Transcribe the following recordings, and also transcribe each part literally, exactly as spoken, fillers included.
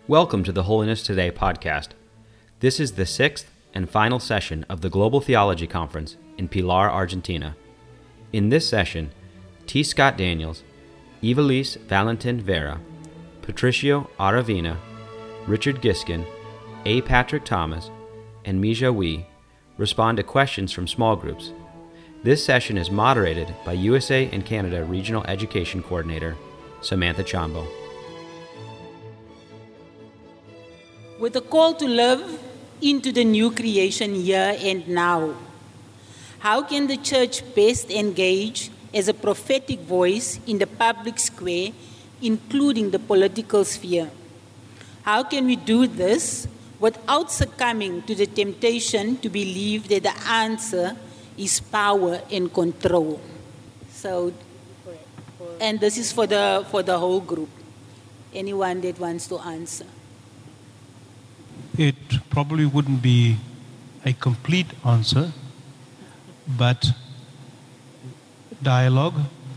Welcome to the Holiness Today podcast. This is the sixth and final session of the Global Theology Conference in Pilar, Argentina. In this session, T. Scott Daniels, Ivelisse Valentin Vera, Patricio Aravina, Richard Giskin, A. Patrick Thomas, and Mija Wee respond to questions from small groups. This session is moderated by U S A and Canada Regional Education Coordinator, Samantha Chambo. With a call to live into the new creation here and now, how can the church best engage as a prophetic voice in the public square, including the political sphere? How can we do this without succumbing to the temptation to believe that the answer is power and control? So, and this is for the for the whole group. Anyone that wants to answer? It probably wouldn't be a complete answer, but dialogue,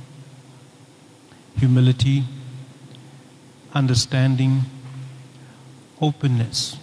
humility, understanding, openness,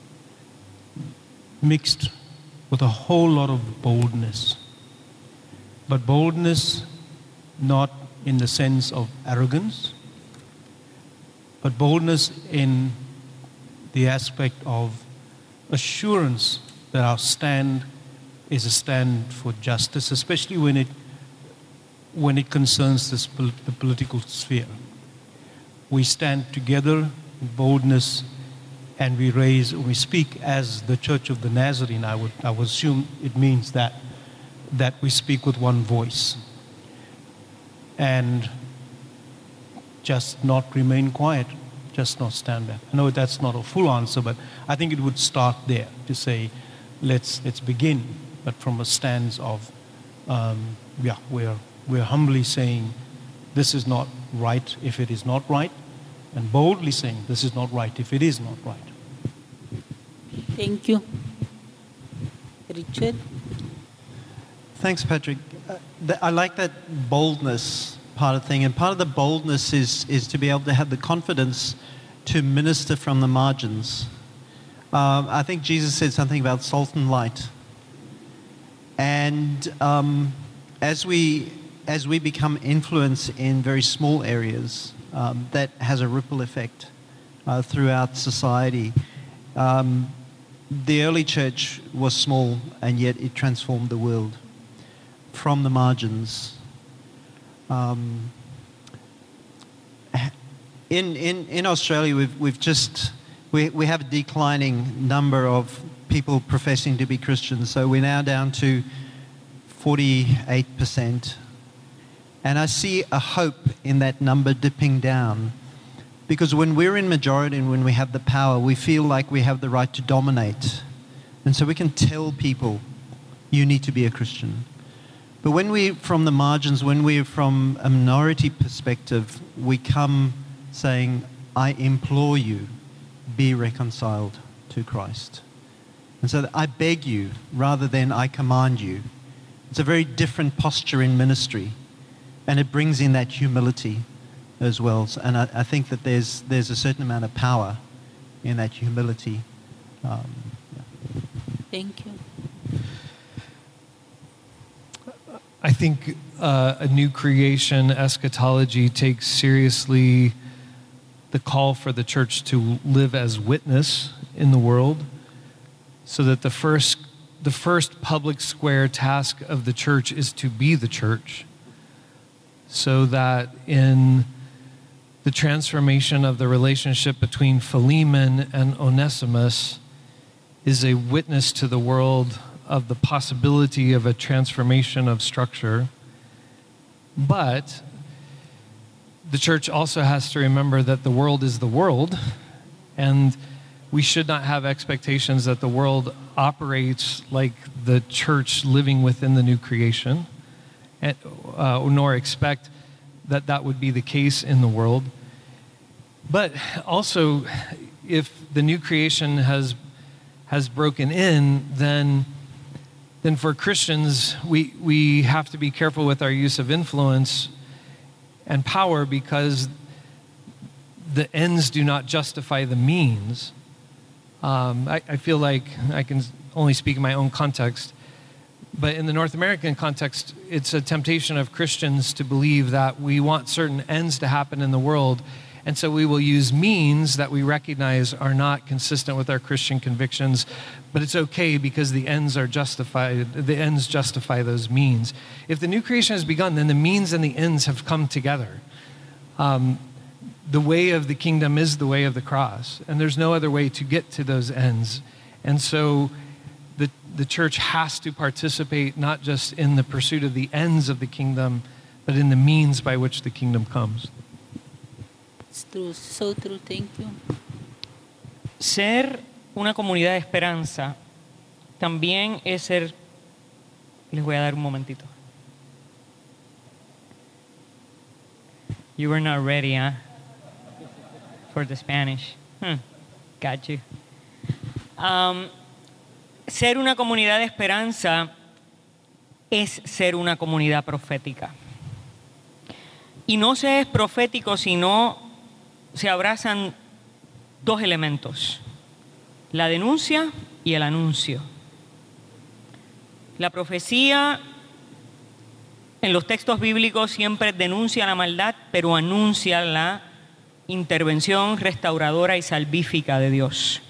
mixed with a whole lot of boldness. But boldness not in the sense of arrogance, but boldness in the aspect of assurance that our stand is a stand for justice, especially when it when it concerns this pol- the political sphere. We stand together in boldness, and we raise, we speak as the Church of the Nazarene. I would I would assume it means that that we speak with one voice, and just not remain quiet. Just not stand back. I know that's not a full answer, but I think it would start there to say, let's let's begin, but from a stance of, um, yeah, we're we're humbly saying, this is not right if it is not right, and boldly saying, this is not right if it is not right. Thank you. Richard? Thanks, Patrick. Uh, th- I like that boldness part of the thing, and part of the boldness is is to be able to have the confidence to minister from the margins. Um, I think Jesus said something about salt and light, and um, as we as we become influence in very small areas, um, that has a ripple effect uh, throughout society. Um, the early church was small, and yet it transformed the world from the margins. Um, in, in, in Australia, we've, we've just, we, we have a declining number of people professing to be Christians. So we're now down to forty-eight percent. And I see a hope in that number dipping down. Because when we're in majority and when we have the power, we feel like we have the right to dominate. And so we can tell people, you need to be a Christian. But when we're from the margins, when we're from a minority perspective, we come saying, I implore you, be reconciled to Christ. And so I beg you, rather than I command you. It's a very different posture in ministry, and it brings in that humility as well. And I, I think that there's there's a certain amount of power in that humility. Um, yeah. Thank you. I think uh, a new creation eschatology takes seriously the call for the church to live as witness in the world, so that the first the first public square task of the church is to be the church, so that in the transformation of the relationship between Philemon and Onesimus is a witness to the world of the possibility of a transformation of structure. But the church also has to remember that the world is the world, and we should not have expectations that the world operates like the church living within the new creation, and, uh, nor expect that that would be the case in the world. But also, if the new creation has has broken in, then then for Christians, we, we have to be careful with our use of influence and power, because the ends do not justify the means. Um, I, I feel like I can only speak in my own context, but in the North American context, it's a temptation of Christians to believe that we want certain ends to happen in the world, and so we will use means that we recognize are not consistent with our Christian convictions, but it's okay because the ends are justified, the ends justify those means. If the new creation has begun, then the means and the ends have come together. Um, the way of the kingdom is the way of the cross, and there's no other way to get to those ends. And so the, the church has to participate not just in the pursuit of the ends of the kingdom, but in the means by which the kingdom comes. It's true, so true, thank you. Ser una comunidad de esperanza también es ser... Les voy a dar un momentito. You were not ready, huh? For the Spanish. Hmm. Got you. Um, ser una comunidad de esperanza es ser una comunidad profética. Y no se es profético si no se abrazan dos elementos: la denuncia y el anuncio. La profecía en los textos bíblicos siempre denuncia la maldad, pero anuncia la intervención restauradora y salvífica de Dios.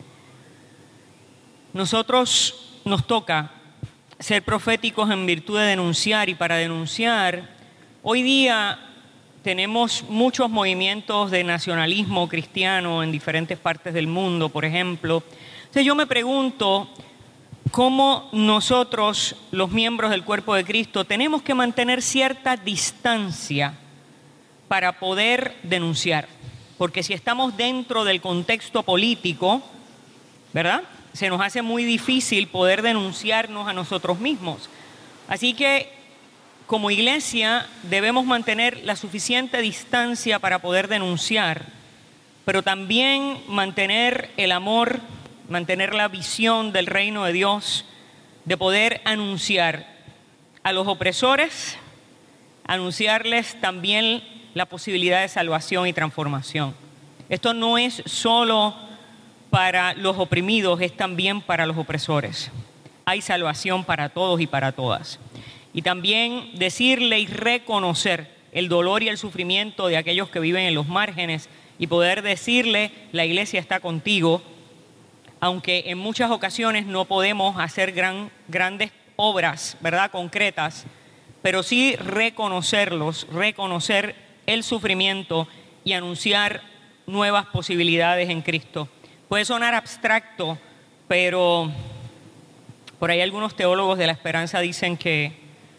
Nosotros nos toca ser proféticos en virtud de denunciar, y para denunciar, hoy día tenemos muchos movimientos de nacionalismo cristiano en diferentes partes del mundo, por ejemplo. Entonces yo me pregunto cómo nosotros, los miembros del cuerpo de Cristo, tenemos que mantener cierta distancia para poder denunciar. Porque si estamos dentro del contexto político, ¿verdad?, se nos hace muy difícil poder denunciarnos a nosotros mismos. Así que como iglesia debemos mantener la suficiente distancia para poder denunciar, pero también mantener el amor, mantener la visión del reino de Dios, de poder anunciar a los opresores, anunciarles también la posibilidad de salvación y transformación. Esto no es solo para los oprimidos, es también para los opresores. Hay salvación para todos y para todas. Y también decirle y reconocer el dolor y el sufrimiento de aquellos que viven en los márgenes y poder decirle: la iglesia está contigo, aunque en muchas ocasiones no podemos hacer gran, grandes obras, ¿verdad?, concretas, pero sí reconocerlos, reconocer el sufrimiento y anunciar nuevas posibilidades en Cristo. Puede sonar abstracto, pero por ahí algunos teólogos de la esperanza dicen que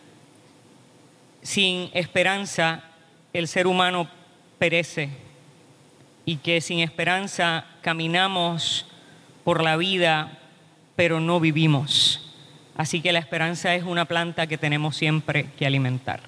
sin esperanza el ser humano perece, y que sin esperanza caminamos por la vida, pero no vivimos. Así que la esperanza es una planta que tenemos siempre que alimentar.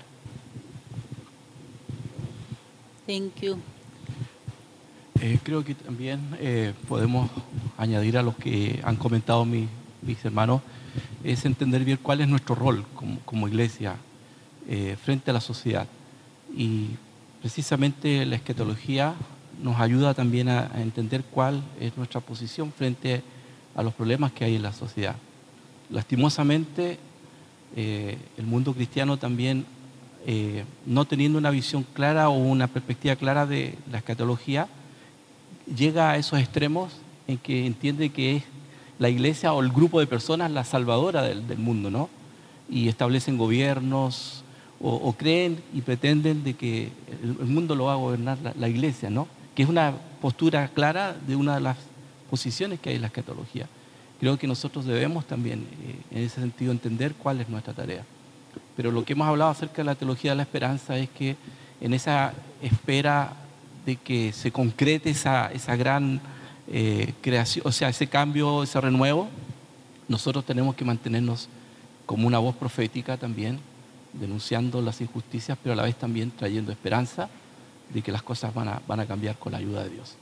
Thank you. Eh, creo que también eh, podemos añadir a los que han comentado mi, mis hermanos, es entender bien cuál es nuestro rol como, como iglesia eh, frente a la sociedad. Y precisamente la escatología nos ayuda también a, a entender cuál es nuestra posición frente a los problemas que hay en la sociedad. Lastimosamente, eh, el mundo cristiano también, eh, no teniendo una visión clara o una perspectiva clara de la escatología, llega a esos extremos en que entiende que es la iglesia o el grupo de personas la salvadora del, del mundo, ¿no? Y establecen gobiernos o, o creen y pretenden de que el, el mundo lo va a gobernar la, la iglesia, ¿no? Que es una postura clara de una de las posiciones que hay en la escatología. Creo que nosotros debemos también, eh, en ese sentido, entender cuál es nuestra tarea. Pero lo que hemos hablado acerca de la teología de la esperanza es que en esa espera de que se concrete esa, esa gran eh, creación, o sea, ese cambio, ese renuevo, nosotros tenemos que mantenernos como una voz profética también, denunciando las injusticias, pero a la vez también trayendo esperanza de que las cosas van a, van a cambiar con la ayuda de Dios.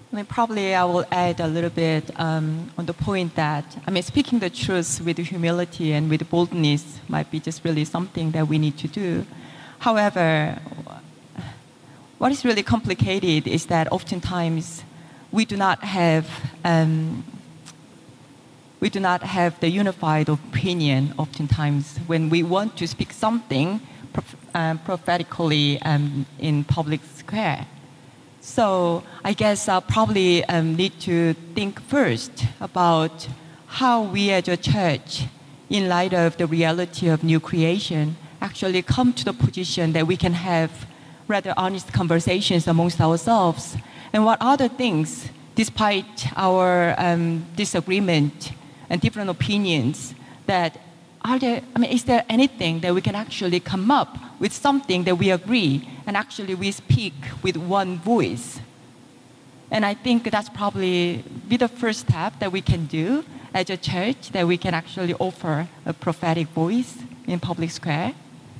I mean, probably I will add a little bit um, on the point that, I mean, speaking the truth with humility and with boldness might be just really something that we need to do. However, what is really complicated is that oftentimes we do not have um, we do not have the unified opinion. Oftentimes, when we want to speak something prof- um, prophetically um, in public square. So I guess I'll probably um, need to think first about how we as a church, in light of the reality of new creation, actually come to the position that we can have rather honest conversations amongst ourselves. And what other things, despite our um, disagreement and different opinions, that are there, I mean, is there anything that we can actually come up with something that we agree and actually we speak with one voice? And I think that's probably be the first step that we can do as a church, that we can actually offer a prophetic voice in public square.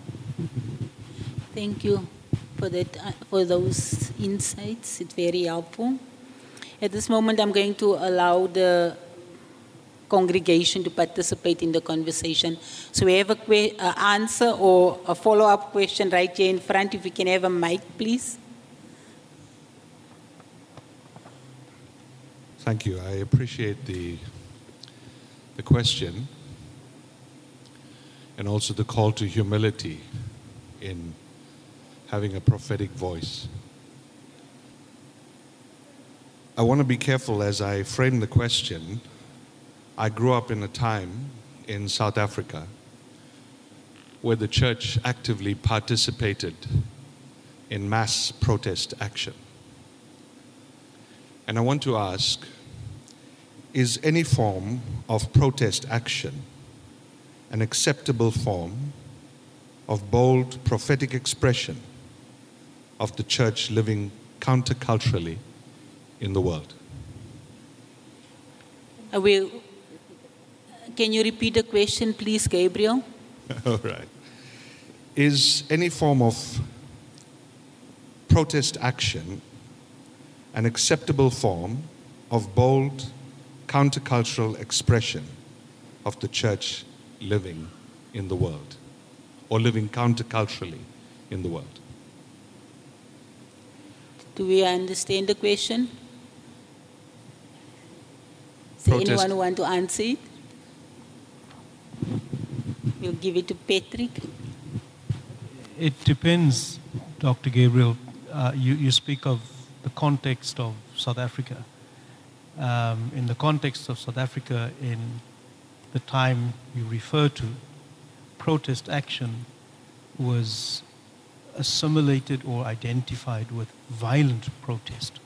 Thank you for that, uh, for those insights. It's very helpful. At this moment, I'm going to allow the congregation to participate in the conversation. So we have a que- uh, answer or a follow-up question right here in front. If we can have a mic, please. Thank you. I appreciate the the question and also the call to humility in having a prophetic voice. I want to be careful as I frame the question. I grew up in a time in South Africa where the church actively participated in mass protest action. And I want to ask, is any form of protest action an acceptable form of bold prophetic expression of the church living counterculturally in the world? I will. Can you repeat the question, please, Gabriel? All right. Is any form of protest action an acceptable form of bold countercultural expression of the church living in the world, or living counterculturally in the world? Do we understand the question? Is there Protest. anyone who want to answer it? We'll give it to Patrick. It depends, Doctor Gabriel. Uh, you, you speak of the context of South Africa. Um, in the context of South Africa, in the time you refer to, protest action was assimilated or identified with violent protest.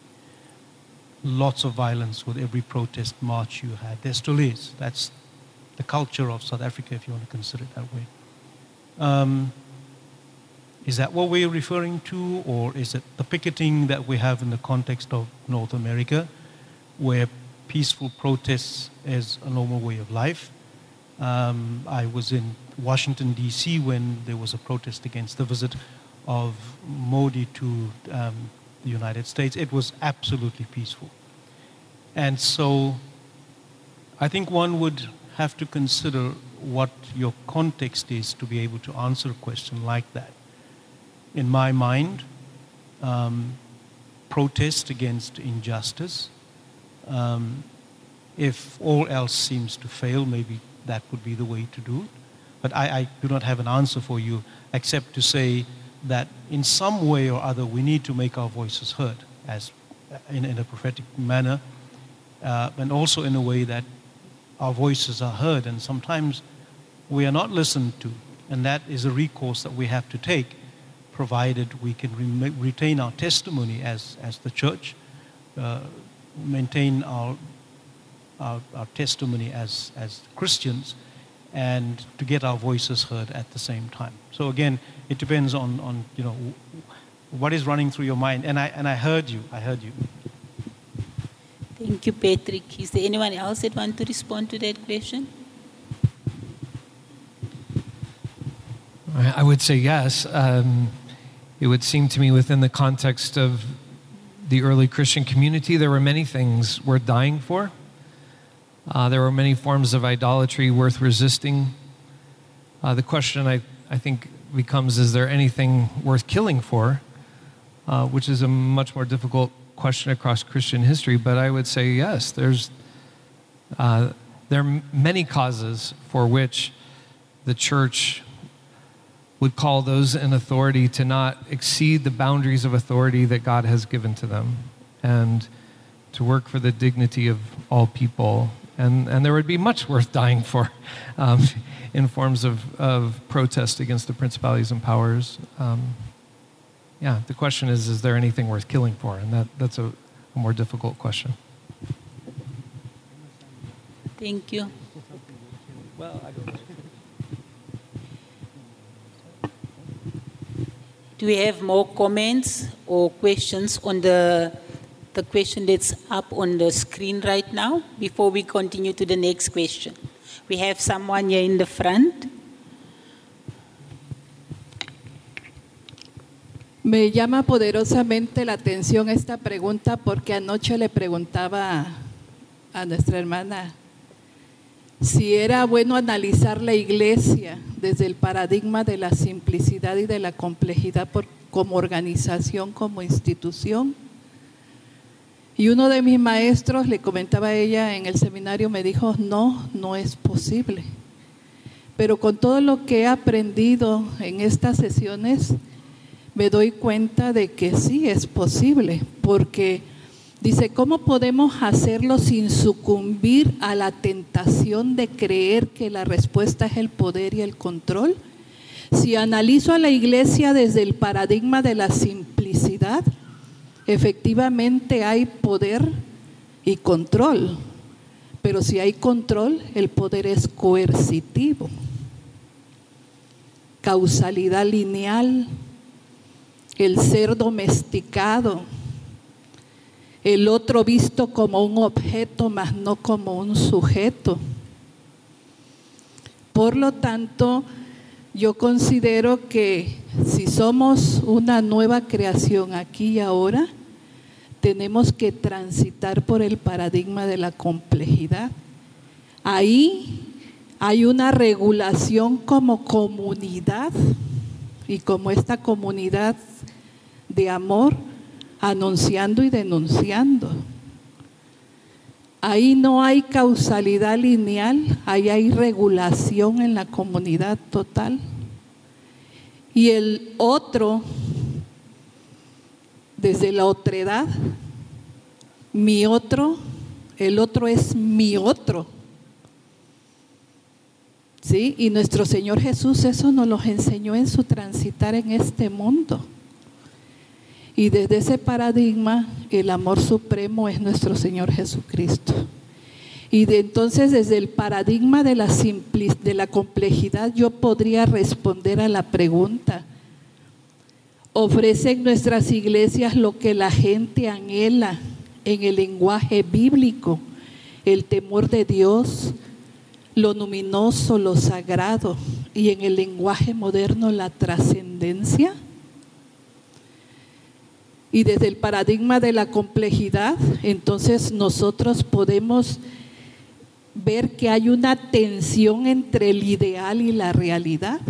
Lots of violence with every protest march you had. There still is. That's the culture of South Africa, if you want to consider it that way. Um, is that what we're referring to, or is it the picketing that we have in the context of North America, where peaceful protests is a normal way of life? Um, I was in Washington, D C when there was a protest against the visit of Modi to um, the United States. It was absolutely peaceful. And so I think one would have to consider what your context is to be able to answer a question like that. In my mind, um, protest against injustice, um, if all else seems to fail, maybe that would be the way to do it. But I, I do not have an answer for you, except to say that in some way or other we need to make our voices heard, as in, in a prophetic manner, uh, and also in a way that our voices are heard, and sometimes we are not listened to, and that is a recourse that we have to take, provided we can re- retain our testimony as, as the church, uh, maintain our, our our testimony as as Christians, and to get our voices heard at the same time. So again, it depends on, on you know what is running through your mind. And I and I heard you. I heard you. Thank you, Patrick. Is there anyone else that want to respond to that question? I would say yes. Um, it would seem to me within the context of the early Christian community, there were many things worth dying for. Uh, there were many forms of idolatry worth resisting. Uh, the question, I, I think, becomes, is there anything worth killing for? Uh, which is a much more difficult question across Christian history. But I would say yes, there's uh, there are many causes for which the church would call those in authority to not exceed the boundaries of authority that God has given to them, and to work for the dignity of all people. And, and there would be much worth dying for um, in forms of, of protest against the principalities and powers. Um, yeah, the question is, is there anything worth killing for? And that, that's a, a more difficult question. Thank you. Well, I don't Do we have more comments or questions on the the question that's up on the screen right now before we continue to the next question? We have someone here in the front. Me llama poderosamente la atención esta pregunta porque anoche le preguntaba a nuestra hermana si era bueno analizar la iglesia desde el paradigma de la simplicidad y de la complejidad por, como organización, como institución. Y uno de mis maestros, le comentaba a ella en el seminario, me dijo, no, no es posible. Pero con todo lo que he aprendido en estas sesiones, me doy cuenta de que sí es posible, porque dice, ¿cómo podemos hacerlo sin sucumbir a la tentación de creer que la respuesta es el poder y el control? Si analizo a la iglesia desde el paradigma de la simplicidad, efectivamente hay poder y control, pero si hay control, el poder es coercitivo, causalidad lineal, el ser domesticado, el otro visto como un objeto, mas no como un sujeto. Por lo tanto, yo considero que si somos una nueva creación aquí y ahora, tenemos que transitar por el paradigma de la complejidad. Ahí hay una regulación como comunidad, y como esta comunidad de amor, anunciando y denunciando. Ahí no hay causalidad lineal, ahí hay regulación en la comunidad total. Y el otro, desde la otredad, mi otro, el otro es mi otro. ¿Sí? Y nuestro Señor Jesús eso nos lo enseñó en su transitar en este mundo. Y desde ese paradigma, el amor supremo es nuestro Señor Jesucristo. Y de entonces, desde el paradigma de la, simpli- de la complejidad, yo podría responder a la pregunta: ¿ofrecen nuestras iglesias lo que la gente anhela en el lenguaje bíblico? El temor de Dios, lo luminoso, lo sagrado, y en el lenguaje moderno, la trascendencia. Y desde el paradigma de la complejidad, entonces nosotros podemos ver que hay una tensión entre el ideal y la realidad.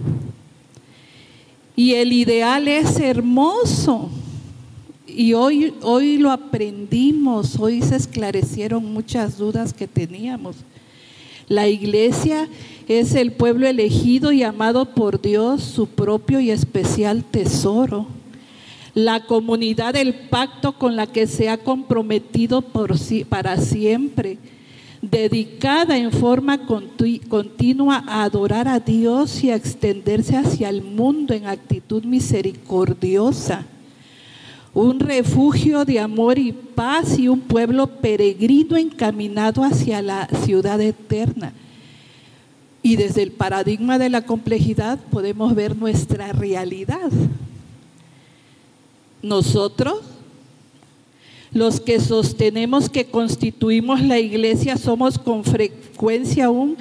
Y el ideal es hermoso. Y hoy, hoy lo aprendimos, hoy se esclarecieron muchas dudas que teníamos. La iglesia es el pueblo elegido y amado por Dios, su propio y especial tesoro. La comunidad del pacto con la que se ha comprometido por sí, para siempre, dedicada en forma continu- continua a adorar a Dios y a extenderse hacia el mundo en actitud misericordiosa. Un refugio de amor y paz y un pueblo peregrino encaminado hacia la ciudad eterna. Y desde el paradigma de la complejidad podemos ver nuestra realidad. Nosotros, los que sostenemos que constituimos la iglesia, somos con frecuencia un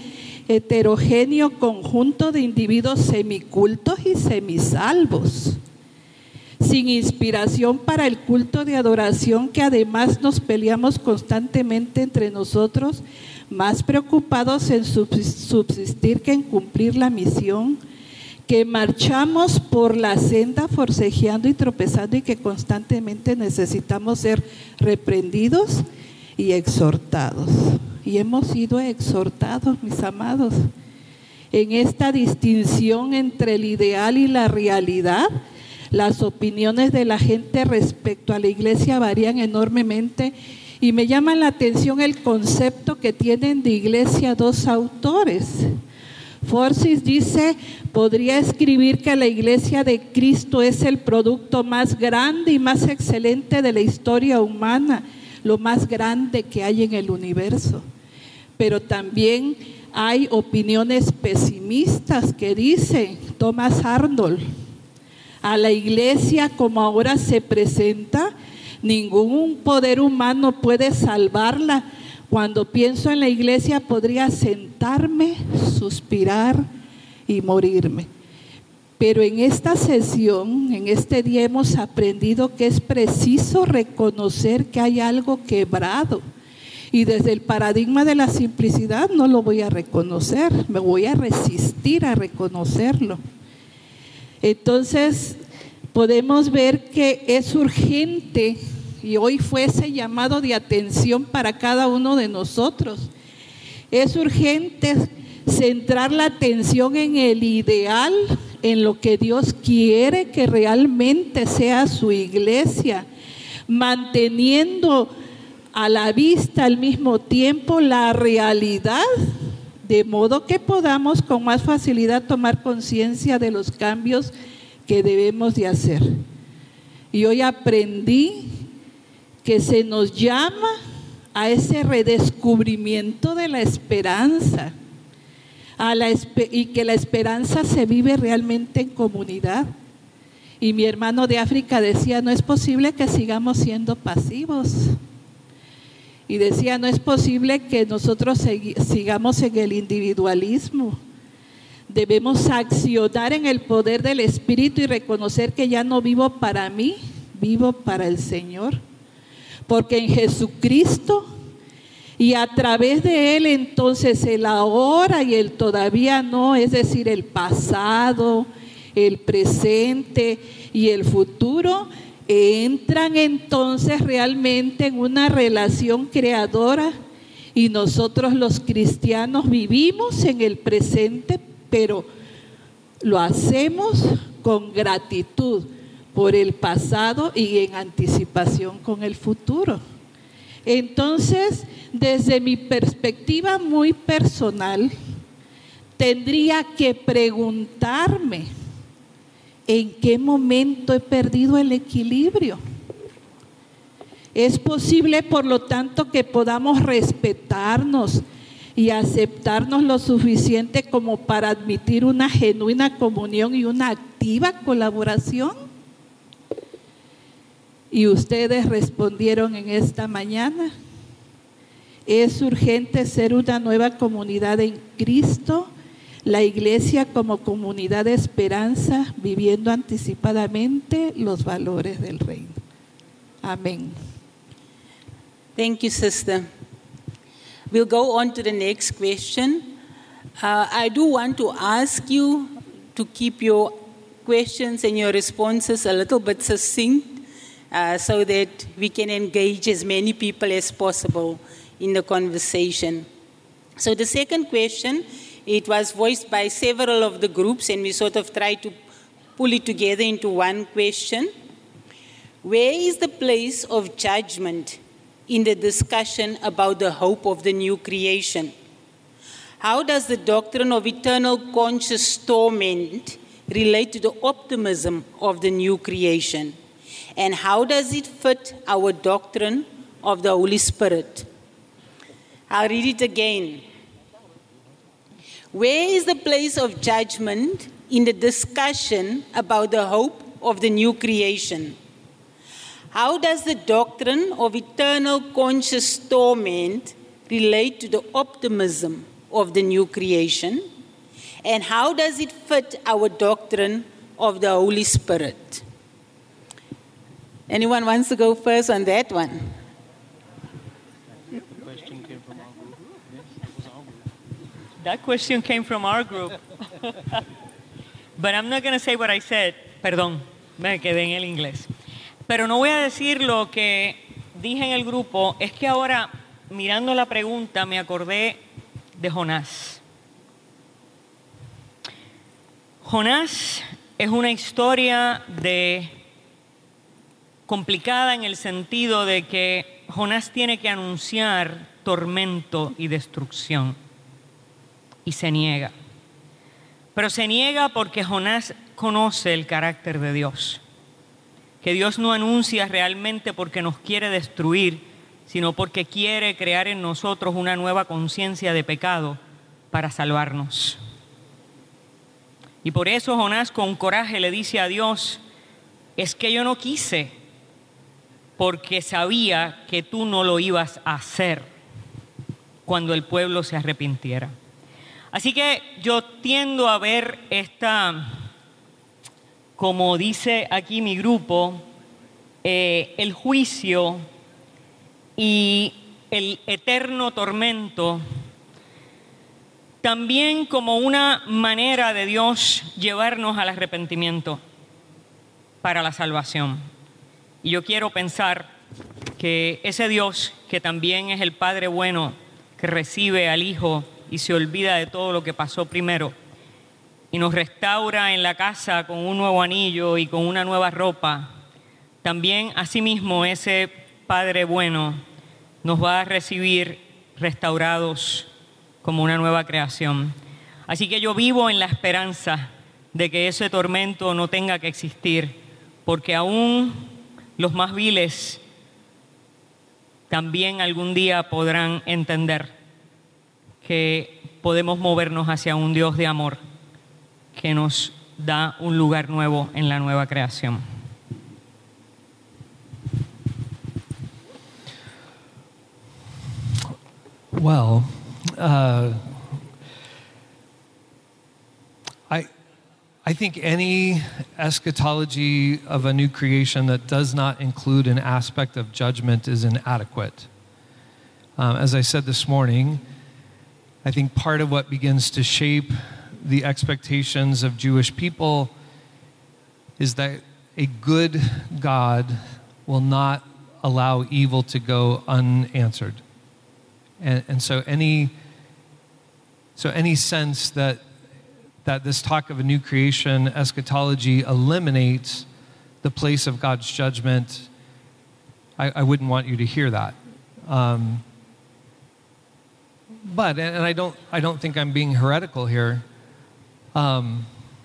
heterogéneo conjunto de individuos semicultos y semisalvos. sin inspiración para el culto de adoración, que además nos peleamos constantemente entre nosotros, más preocupados en subsistir que en cumplir la misión, que marchamos por la senda forcejeando y tropezando y que constantemente necesitamos ser reprendidos y exhortados. Y hemos sido exhortados, mis amados, en esta distinción entre el ideal y la realidad. Las opiniones de la gente respecto a la iglesia varían enormemente y me llama la atención el concepto que tienen de iglesia dos autores. Forsyth dice, podría escribir que la iglesia de Cristo es el producto más grande y más excelente de la historia humana, lo más grande que hay en el universo. Pero también hay opiniones pesimistas que dicen Thomas Arnold, a la iglesia como ahora se presenta, ningún poder humano puede salvarla. Cuando pienso en la iglesia podría sentarme, suspirar y morirme. Pero en esta sesión, en este día hemos aprendido que es preciso reconocer que hay algo quebrado. Y desde el paradigma de la simplicidad no lo voy a reconocer, me voy a resistir a reconocerlo. Entonces podemos ver que es urgente, y hoy fue ese llamado de atención para cada uno de nosotros. Es urgente centrar la atención en el ideal, en lo que Dios quiere que realmente sea su iglesia, manteniendo a la vista al mismo tiempo la realidad, de modo que podamos con más facilidad tomar conciencia de los cambios que debemos de hacer. Y hoy aprendí que se nos llama a ese redescubrimiento de la esperanza, a la, y que la esperanza se vive realmente en comunidad. Y mi hermano de África decía, no es posible que sigamos siendo pasivos. Y decía, no es posible que nosotros sigamos en el individualismo. Debemos accionar en el poder del Espíritu y reconocer que ya no vivo para mí, vivo para el Señor. Porque en Jesucristo y a través de Él entonces el ahora y el todavía no, es decir, el pasado, el presente y el futuro, entran entonces realmente en una relación creadora, y nosotros los cristianos vivimos en el presente, pero lo hacemos con gratitud por el pasado y en anticipación con el futuro. Entonces, desde mi perspectiva muy personal, tendría que preguntarme, ¿en qué momento he perdido el equilibrio? Es posible, por lo tanto, que podamos respetarnos y aceptarnos lo suficiente como para admitir una genuina comunión y una activa colaboración. Y ustedes respondieron en esta mañana, es urgente ser una nueva comunidad en Cristo, la iglesia como comunidad de esperanza, viviendo anticipadamente los valores del reino. Amén. Thank you, sister. We'll go on to the next question. Uh, I do want to ask you to keep your questions and your responses a little bit succinct, uh, so that we can engage as many people as possible in the conversation. So the second question, it was voiced by several of the groups, and we sort of tried to pull it together into one question. Where is the place of judgment in the discussion about the hope of the new creation? How does the doctrine of eternal conscious torment relate to the optimism of the new creation? And how does it fit our doctrine of the Holy Spirit? I'll read it again. Where is the place of judgment in the discussion about the hope of the new creation? How does the doctrine of eternal conscious torment relate to the optimism of the new creation? And how does it fit our doctrine of the Holy Spirit? Anyone wants to go first on that one? That question came from our group. But I'm not going to say what I said. Perdón, me quedé en el inglés. Pero no voy a decir lo que dije en el grupo. Es que ahora, mirando la pregunta, me acordé de Jonás. Jonás es una historia de complicada en el sentido de que Jonás tiene que anunciar tormento y destrucción y se niega. Pero se niega porque Jonás conoce el carácter de Dios, que Dios no anuncia realmente porque nos quiere destruir, sino porque quiere crear en nosotros una nueva conciencia de pecado para salvarnos. Y por eso Jonás con coraje le dice a Dios, es que yo no quise, porque sabía que tú no lo ibas a hacer cuando el pueblo se arrepintiera. Así que yo tiendo a ver esta, como dice aquí mi grupo, eh, el juicio y el eterno tormento también como una manera de Dios llevarnos al arrepentimiento para la salvación. Y yo quiero pensar que ese Dios, que también es el Padre bueno, que recibe al Hijo y se olvida de todo lo que pasó primero, y nos restaura en la casa con un nuevo anillo y con una nueva ropa, también asimismo ese Padre bueno nos va a recibir restaurados como una nueva creación. Así que yo vivo en la esperanza de que ese tormento no tenga que existir, porque aún los más viles también algún día podrán entender que podemos movernos hacia un Dios de amor que nos da un lugar nuevo en la nueva creación. Well, uh, I, I think any eschatology of a new creation that does not include an aspect of judgment is inadequate. Um, as I said this morning, I think part of what begins to shape the expectations of Jewish people is that a good God will not allow evil to go unanswered. And, and so any so any sense that that this talk of a new creation eschatology eliminates the place of God's judgment, I, I wouldn't want you to hear that. Um, but and I don't I don't think I'm being heretical here. Um,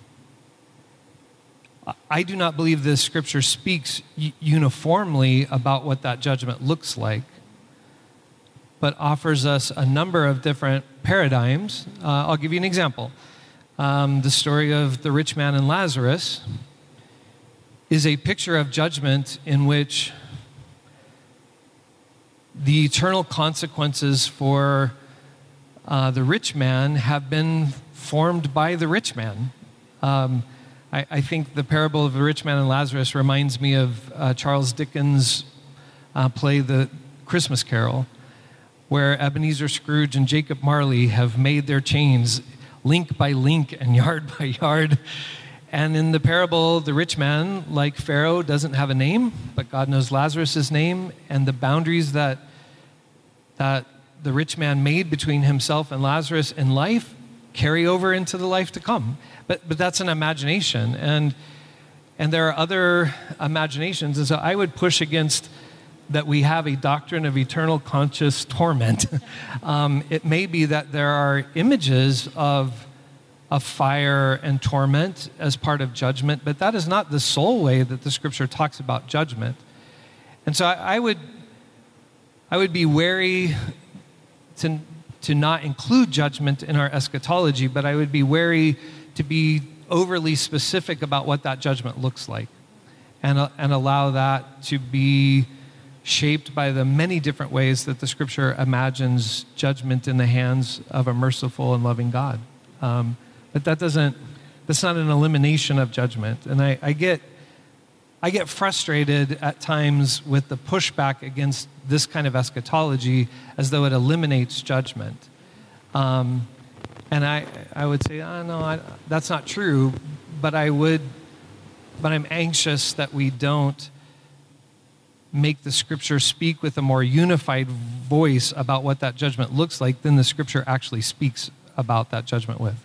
I do not believe this scripture speaks uniformly about what that judgment looks like, but offers us a number of different paradigms. Uh, I'll give you an example. Um, the story of the rich man and Lazarus is a picture of judgment in which the eternal consequences for uh, the rich man have been formed by the rich man. Um, I, I think the parable of the rich man and Lazarus reminds me of uh, Charles Dickens' uh, play The Christmas Carol, where Ebenezer Scrooge and Jacob Marley have made their chains link by link and yard by yard. And in the parable, the rich man, like Pharaoh, doesn't have a name, but God knows Lazarus' name, and the boundaries that, that the rich man made between himself and Lazarus in life carry over into the life to come. But but that's an imagination, and and there are other imaginations, and so I would push against that we have a doctrine of eternal conscious torment. um, it may be that there are images of, of fire and torment as part of judgment, but that is not the sole way that the scripture talks about judgment. And so I, I would I would be wary to, to not include judgment in our eschatology, but I would be wary to be overly specific about what that judgment looks like, and, uh, and allow that to be shaped by the many different ways that the scripture imagines judgment in the hands of a merciful and loving God. Um, but that doesn't, that's not an elimination of judgment. And I, I get, I get frustrated at times with the pushback against this kind of eschatology as though it eliminates judgment. Um, and I, I would say, oh, no, I, that's not true. But I would, but I'm anxious that we don't make the Scripture speak with a more unified voice about what that judgment looks like than the Scripture actually speaks about that judgment with.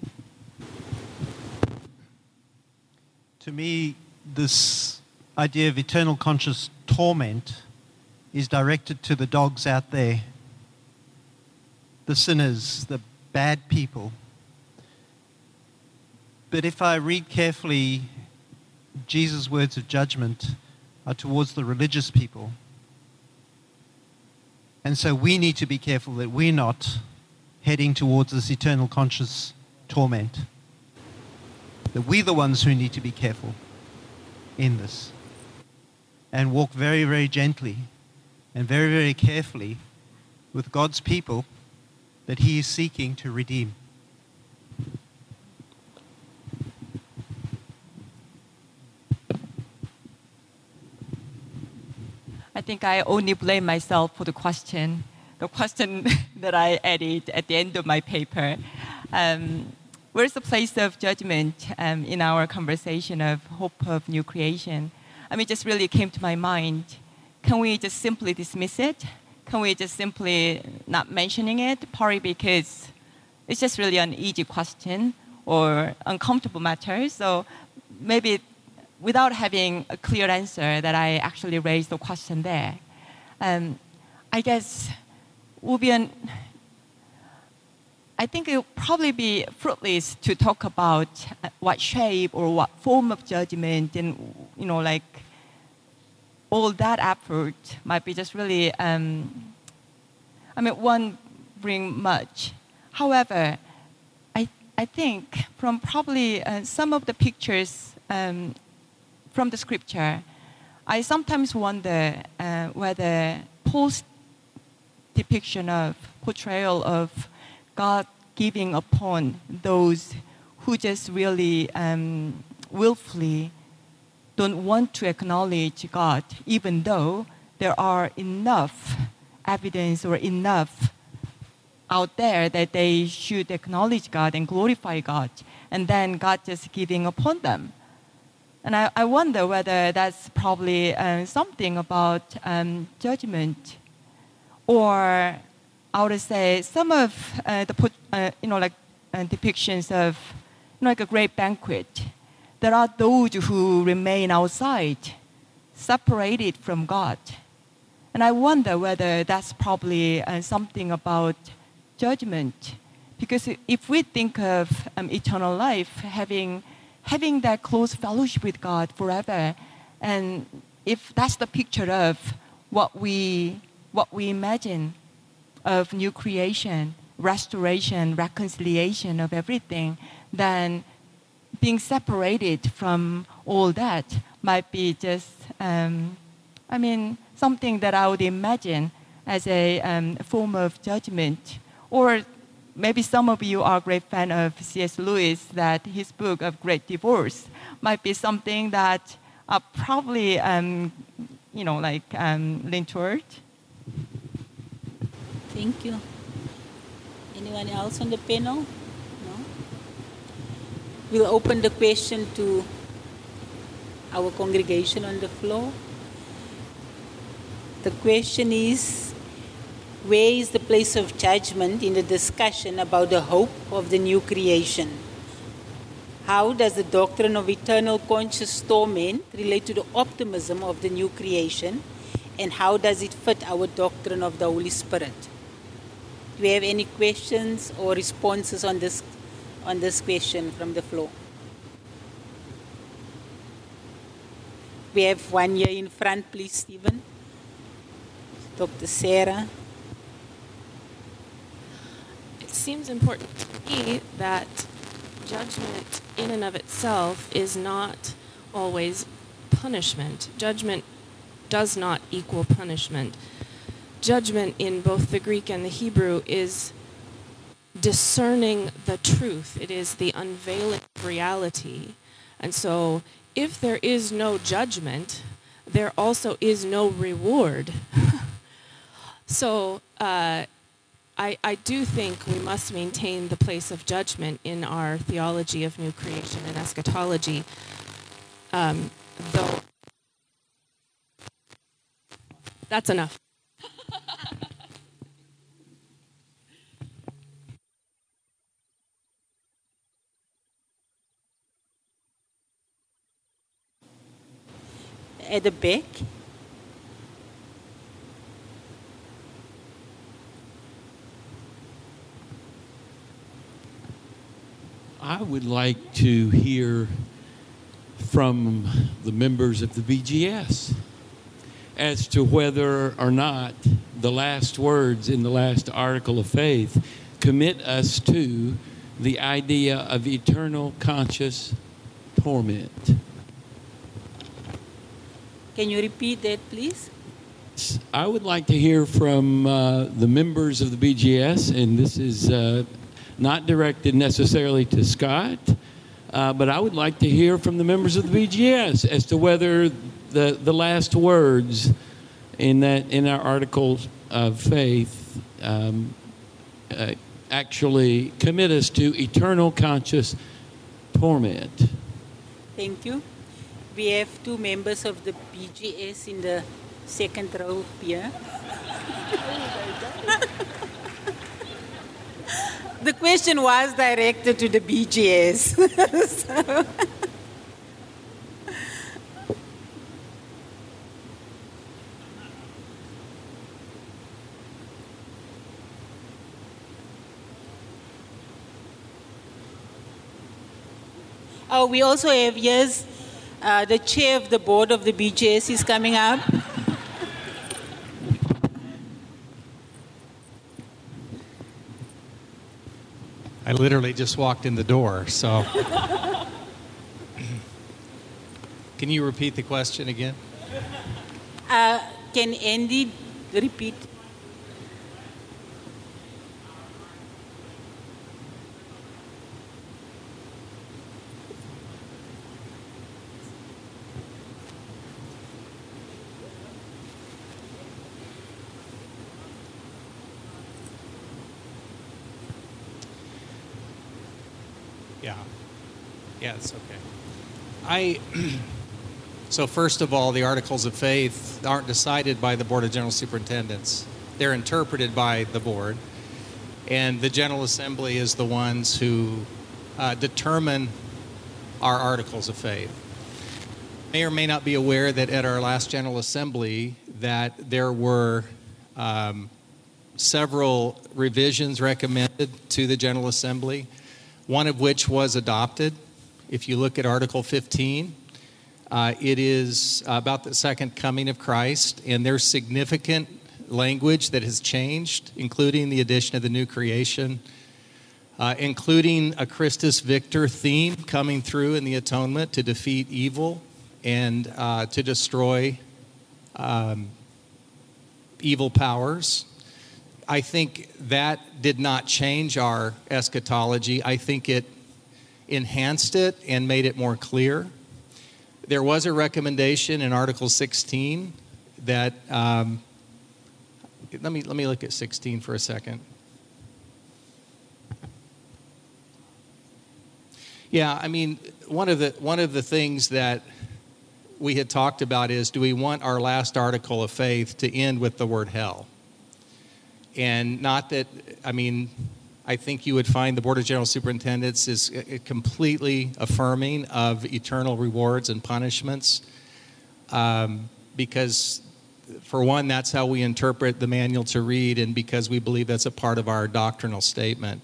To me, this idea of eternal conscious torment is directed to the dogs out there, the sinners, the bad people. But if I read carefully, Jesus' words of judgment are towards the religious people. And so we need to be careful that we're not heading towards this eternal conscious torment. That we're the ones who need to be careful in this. And walk very, very gently and very, very carefully with God's people that He is seeking to redeem. I think I only blame myself for the question, the question that I added at the end of my paper. Um, where's the place of judgment um, in our conversation of hope of new creation? I mean, it just really came to my mind. Can we just simply dismiss it? Can we just simply not mentioning it? Partly because it's just really an easy question or uncomfortable matter. So maybe without having a clear answer that I actually raised the question there. Um, I guess would be an, I think it would probably be fruitless to talk about what shape or what form of judgment and, you know, like all that effort might be just really, um, I mean, won't bring much. However, I, I think from probably uh, some of the pictures um, from the scripture, I sometimes wonder uh, whether Paul's depiction of, portrayal of God giving upon those who just really um, willfully don't want to acknowledge God, even though there are enough evidence or enough out there that they should acknowledge God and glorify God, and then God just giving upon them. And I, I wonder whether that's probably uh, something about um, judgment, or I would say some of uh, the uh, you know like uh, depictions of you know, like a great banquet. There are those who remain outside, separated from God, and I wonder whether that's probably uh, something about judgment, because if we think of um, eternal life having having that close fellowship with God forever, and if that's the picture of what we what we imagine of new creation, restoration, reconciliation of everything, then being separated from all that might be just, um, I mean, something that I would imagine as a um, form of judgment. Or maybe some of you are a great fan of C S Lewis, that his book of Great Divorce might be something that are probably, um, you know, like um, lean toward. Thank you. Anyone else on the panel? No? We'll open the question to our congregation on the floor. The question is, where is the place of judgment in the discussion about the hope of the new creation? How does the doctrine of eternal conscious torment relate to the optimism of the new creation? And how does it fit our doctrine of the Holy Spirit? Do we have any questions or responses on this, on this question from the floor? We have one here in front, please, Stephen. Doctor Sarah. It seems important to me that judgment in and of itself is not always punishment. Judgment does not equal punishment. Judgment in both the Greek and the Hebrew is discerning the truth. It is the unveiling of reality. And so if there is no judgment, there also is no reward. So uh, I, I do think we must maintain the place of judgment in our theology of new creation and eschatology, um, though that's enough. At the back. I would like to hear from the members of the B G S as to whether or not the last words in the last article of faith commit us to the idea of eternal conscious torment. Can you repeat that, please? I would like to hear from uh, the members of the B G S, and this is uh, not directed necessarily to Scott, uh, but I would like to hear from the members of the B G S as to whether the, the last words in that in our article of faith um, uh, actually commit us to eternal conscious torment. Thank you. We have two members of the B G S in the second row here. The question was directed to the B G S. So. Oh, we also have, yes, uh, the chair of the board of the B G S is coming up. I literally just walked in the door, so. Can you repeat the question again? Uh, can Andy repeat? Yeah. Yeah, it's okay. I, so first of all, the Articles of Faith aren't decided by the Board of General Superintendents. They're interpreted by the board. And the General Assembly is the ones who uh, determine our Articles of Faith. May or may not be aware that at our last General Assembly that there were um, several revisions recommended to the General Assembly, one of which was adopted. If you look at Article fifteen, uh, it is about the second coming of Christ, and there's significant language that has changed, including the addition of the new creation, uh, including a Christus Victor theme coming through in the atonement to defeat evil and uh, to destroy um, evil powers. I think that did not change our eschatology. I think it enhanced it and made it more clear. There was a recommendation in Article sixteen that, um, let me let me look at sixteen for a second. Yeah, I mean, one of the one of the things that we had talked about is, do we want our last article of faith to end with the word hell? And not that, I mean, I think you would find the Board of General Superintendents is completely affirming of eternal rewards and punishments, um, because, for one, that's how we interpret the manual to read, and because we believe that's a part of our doctrinal statement.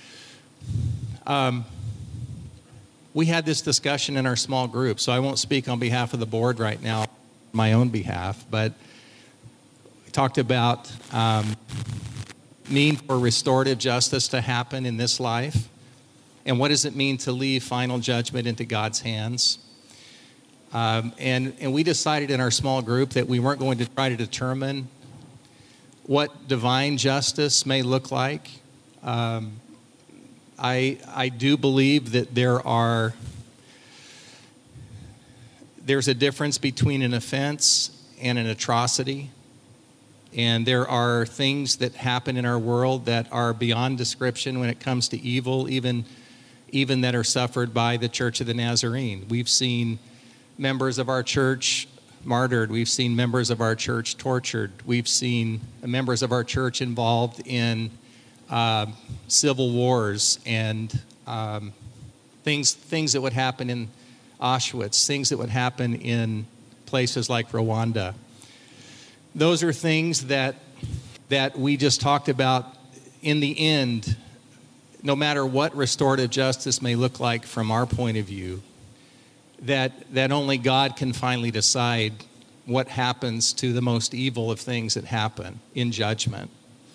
Um, we had this discussion in our small group, so I won't speak on behalf of the board right now, on my own behalf, but we talked about um, mean for restorative justice to happen in this life, and what does it mean to leave final judgment into God's hands. Um, and, and we decided in our small group that we weren't going to try to determine what divine justice may look like. Um, I, I do believe that there are there's a difference between an offense and an atrocity. And there are things that happen in our world that are beyond description when it comes to evil, even, even that are suffered by the Church of the Nazarene. We've seen members of our church martyred. We've seen members of our church tortured. We've seen members of our church involved in uh, civil wars and um, things, things that would happen in Auschwitz, things that would happen in places like Rwanda. Those are things that that we just talked about. In the end, no matter what restorative justice may look like from our point of view, that that only God can finally decide what happens to the most evil of things that happen in judgment.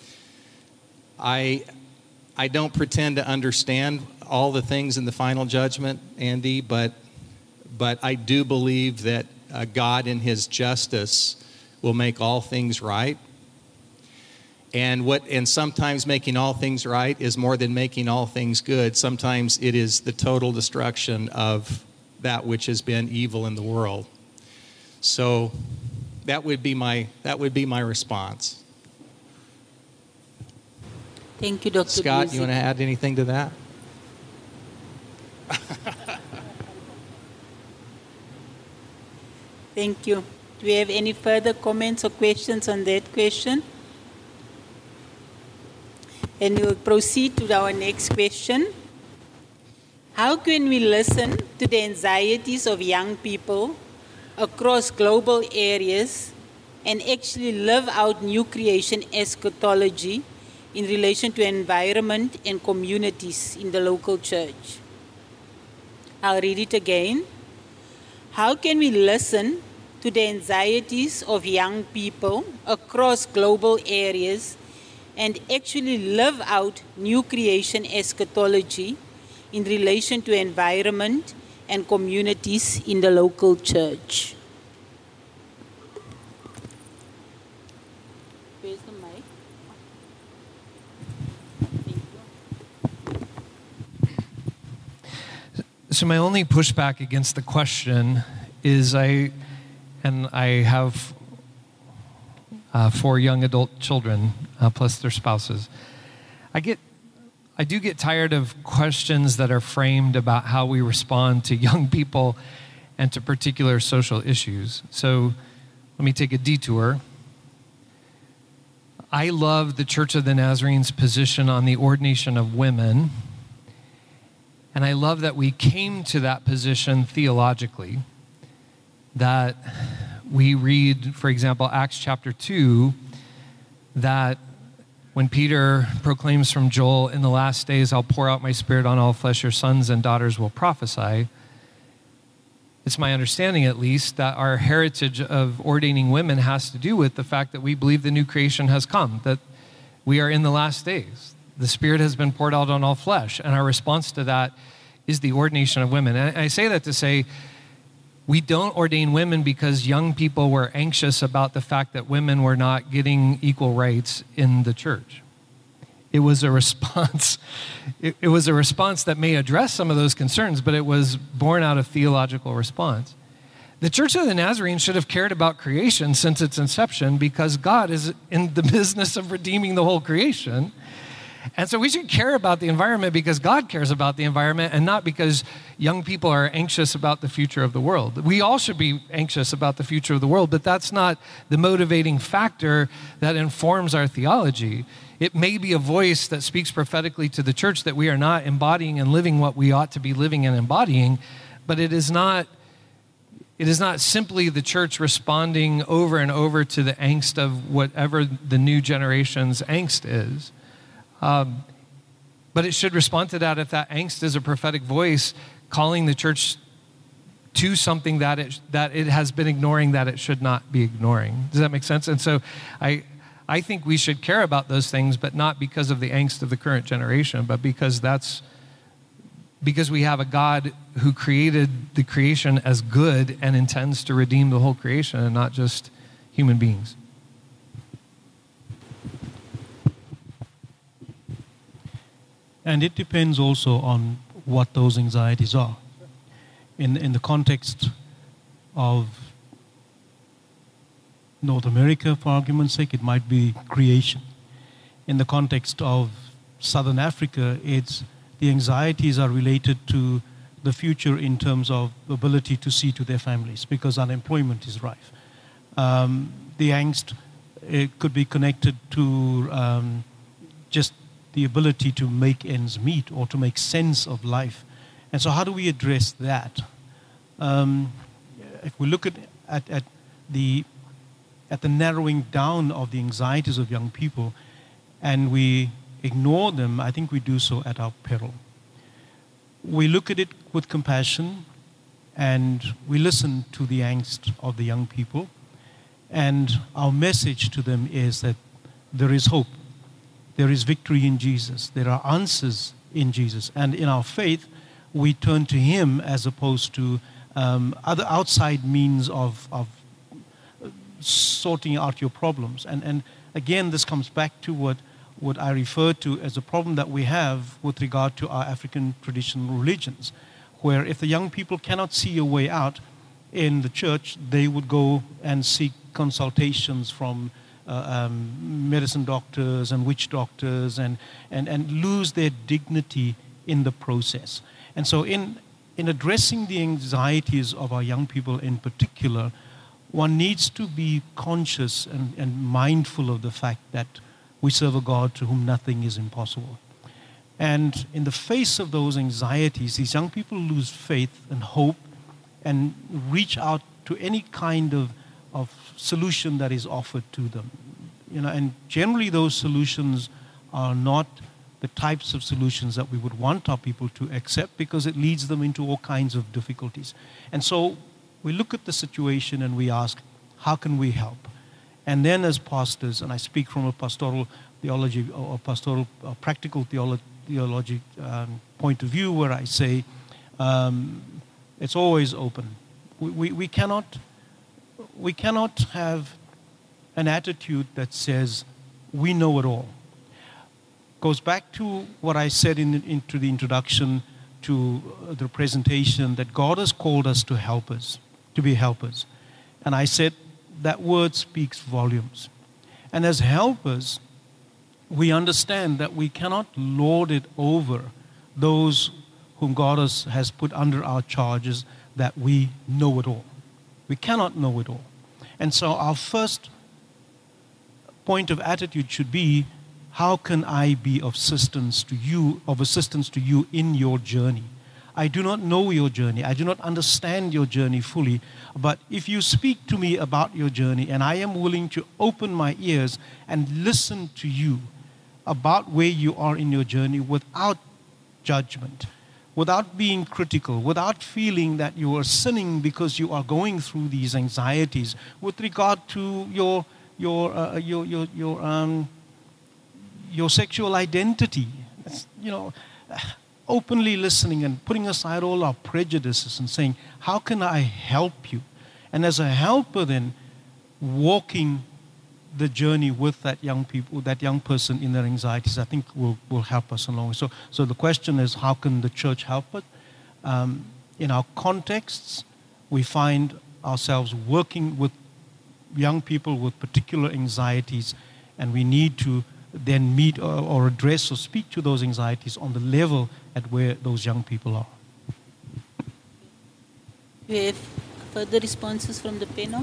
I I don't pretend to understand all the things in the final judgment, Andy, but but I do believe that uh, God in his justice will make all things right. And what and sometimes making all things right is more than making all things good. Sometimes it is the total destruction of that which has been evil in the world. So that would be my that would be my response. Thank you, Doctor Scott, Buzik. you want to add anything to that? Thank you. Do we have any further comments or questions on that question? And we'll proceed to our next question. How can we listen to the anxieties of young people across global areas and actually live out new creation eschatology in relation to environment and communities in the local church? I'll read it again. How can we listen to the anxieties of young people across global areas and actually live out new creation eschatology in relation to environment and communities in the local church? Where's the mic? So my only pushback against the question is I, and I have uh, four young adult children uh, plus their spouses. I get, I do get tired of questions that are framed about how we respond to young people and to particular social issues. So let me take a detour. I love the Church of the Nazarene's position on the ordination of women. And I love that we came to that position theologically, that we read, for example, Acts chapter two, that when Peter proclaims from Joel, in the last days I'll pour out my spirit on all flesh, your sons and daughters will prophesy. It's my understanding, at least, that our heritage of ordaining women has to do with the fact that we believe the new creation has come, that we are in the last days. The Spirit has been poured out on all flesh, and our response to that is the ordination of women. And I say that to say, we don't ordain women because young people were anxious about the fact that women were not getting equal rights in the church. It was a response. It, it was a response that may address some of those concerns, but it was born out of theological response. The Church of the Nazarene should have cared about creation since its inception because God is in the business of redeeming the whole creation. And so we should care about the environment because God cares about the environment and not because young people are anxious about the future of the world. We all should be anxious about the future of the world, but that's not the motivating factor that informs our theology. It may be a voice that speaks prophetically to the church that we are not embodying and living what we ought to be living and embodying, but it is not It is not simply the church responding over and over to the angst of whatever the new generation's angst is. Um, but it should respond to that if that angst is a prophetic voice calling the church to something that it, that it has been ignoring that it should not be ignoring. Does that make sense? And so I, I think we should care about those things, but not because of the angst of the current generation, but because that's because we have a God who created the creation as good and intends to redeem the whole creation and not just human beings. And it depends also on what those anxieties are. In, in the context of North America, for argument's sake, it might be creation. In the context of Southern Africa, it's the anxieties are related to the future in terms of ability to see to their families because unemployment is rife. Um, the angst, it could be connected to um, just the ability to make ends meet or to make sense of life. And so how do we address that? Um, if we look at, at, at, the, at the narrowing down of the anxieties of young people and we ignore them, I think we do so at our peril. We look at it with compassion and we listen to the angst of the young people, and our message to them is that there is hope. There is victory in Jesus. There are answers in Jesus. And in our faith, we turn to Him as opposed to um, other outside means of, of sorting out your problems. And, and again, this comes back to what, what I refer to as a problem that we have with regard to our African traditional religions, where if the young people cannot see a way out in the church, they would go and seek consultations from uh, um, medicine doctors and witch doctors and, and, and lose their dignity in the process. And so in, in addressing the anxieties of our young people in particular, one needs to be conscious and, and mindful of the fact that we serve a God to whom nothing is impossible. And in the face of those anxieties, these young people lose faith and hope and reach out to any kind of, of solution that is offered to them. You know, and generally those solutions are not the types of solutions that we would want our people to accept because it leads them into all kinds of difficulties. And so we look at the situation and we ask, how can we help? And then as pastors, and I speak from a pastoral theology or pastoral or practical theolo- theology um, point of view, where I say um, it's always open. We, we, we cannot we cannot have an attitude that says we know it all. Goes back to what I said in, into the introduction to the presentation, that God has called us to helpers, to be helpers. And I said that word speaks volumes. And as helpers, we understand that we cannot lord it over those whom God has, has put under our charges, that we know it all. We cannot know it all. And so our first point of attitude should be, how can I be of assistance to you, of assistance to you in your journey? I do not know your journey. I do not understand your journey fully. But if you speak to me about your journey, and I am willing to open my ears and listen to you about where you are in your journey without judgment, without being critical, without feeling that you are sinning because you are going through these anxieties with regard to your your uh, your your your um your sexual identity. It's, you know, openly listening and putting aside all our prejudices and saying, how can I help you? And as a helper then, walking the journey with that young people, that young person in their anxieties, I think will, will help us along. So, so the question is, how can the church help it? Um, in our contexts, we find ourselves working with young people with particular anxieties, and we need to then meet or, or address or speak to those anxieties on the level at where those young people are. We have further responses from the panel?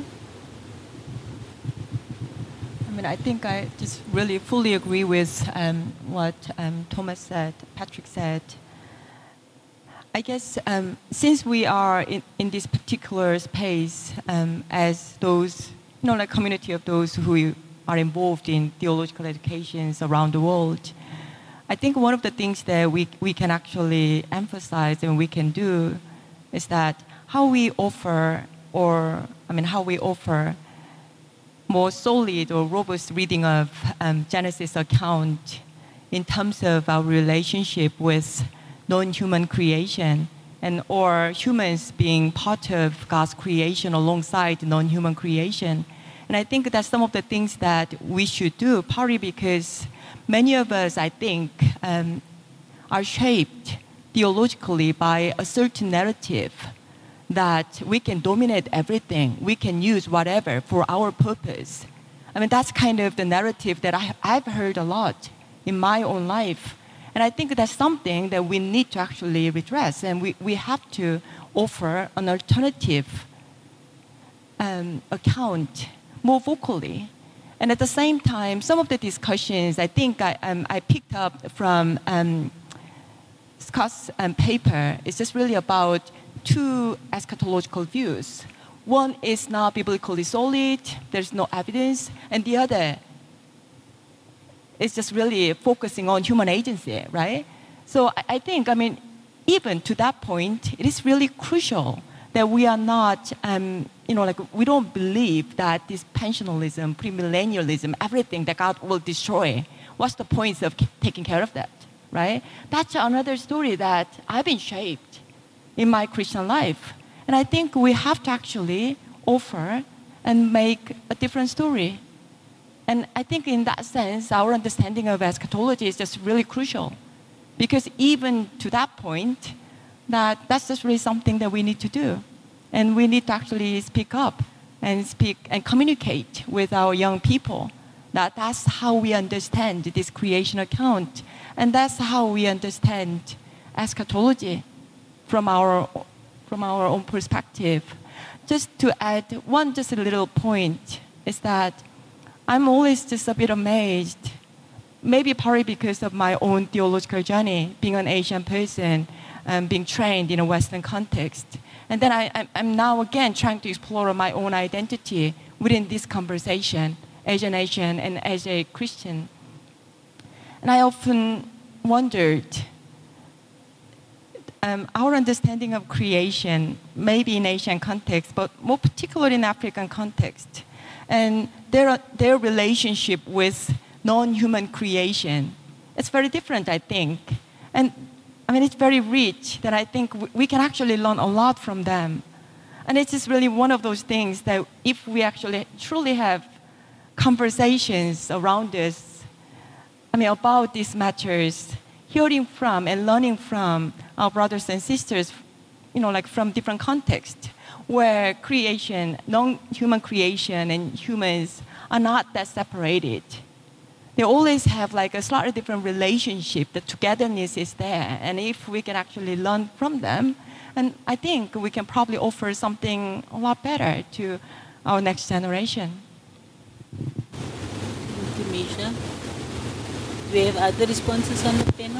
I mean, I think I just really fully agree with um, what um, Thomas said, Patrick said. I guess um, since we are in, in this particular space um, as those, you know, like community of those who are involved in theological educations around the world, I think one of the things that we, we can actually emphasize and we can do is that how we offer, or I mean, how we offer more solid or robust reading of um, Genesis account in terms of our relationship with non-human creation, and or humans being part of God's creation alongside non-human creation. And I think that's some of the things that we should do, partly because many of us, I think, um, are shaped theologically by a certain narrative that we can dominate everything, we can use whatever for our purpose. I mean, that's kind of the narrative that I, I've heard a lot in my own life. And I think that's something that we need to actually redress, and we, we have to offer an alternative um, account more vocally. And at the same time, some of the discussions I think I, um, I picked up from um, Scott's um, paper is just really about two eschatological views. One is not biblically solid, there's no evidence, and the other is just really focusing on human agency, right? So I, I think, I mean, even to that point, it is really crucial that we are not, um, you know, like we don't believe that this pensionalism, premillennialism, everything that God will destroy. What's the point of taking care of that, right? That's another story that I've been shaped in my Christian life. And I think we have to actually offer and make a different story. And I think in that sense, our understanding of eschatology is just really crucial. Because even to that point, that that's just really something that we need to do. And we need to actually speak up and speak and communicate with our young people that that's how we understand this creation account. And that's how we understand eschatology from our, from our own perspective. Just to add one just a little point is that I'm always just a bit amazed, maybe partly because of my own theological journey, being an Asian person, um, being trained in a Western context. And then I, I'm now again trying to explore my own identity within this conversation, as an Asian and as a Christian. And I often wondered, um, our understanding of creation, maybe in Asian context, but more particularly in African context, and their, their relationship with non-human creation, it's very different, I think. And I mean, it's very rich that I think we can actually learn a lot from them. And it's just really one of those things that if we actually truly have conversations around us, I mean, about these matters, hearing from and learning from our brothers and sisters, you know, like from different contexts, where creation, non-human creation and humans are not that separated. They always have like a slightly different relationship. The togetherness is there. And if we can actually learn from them, and I think we can probably offer something a lot better to our next generation. Thank you, Misha. Do we have other responses on the panel?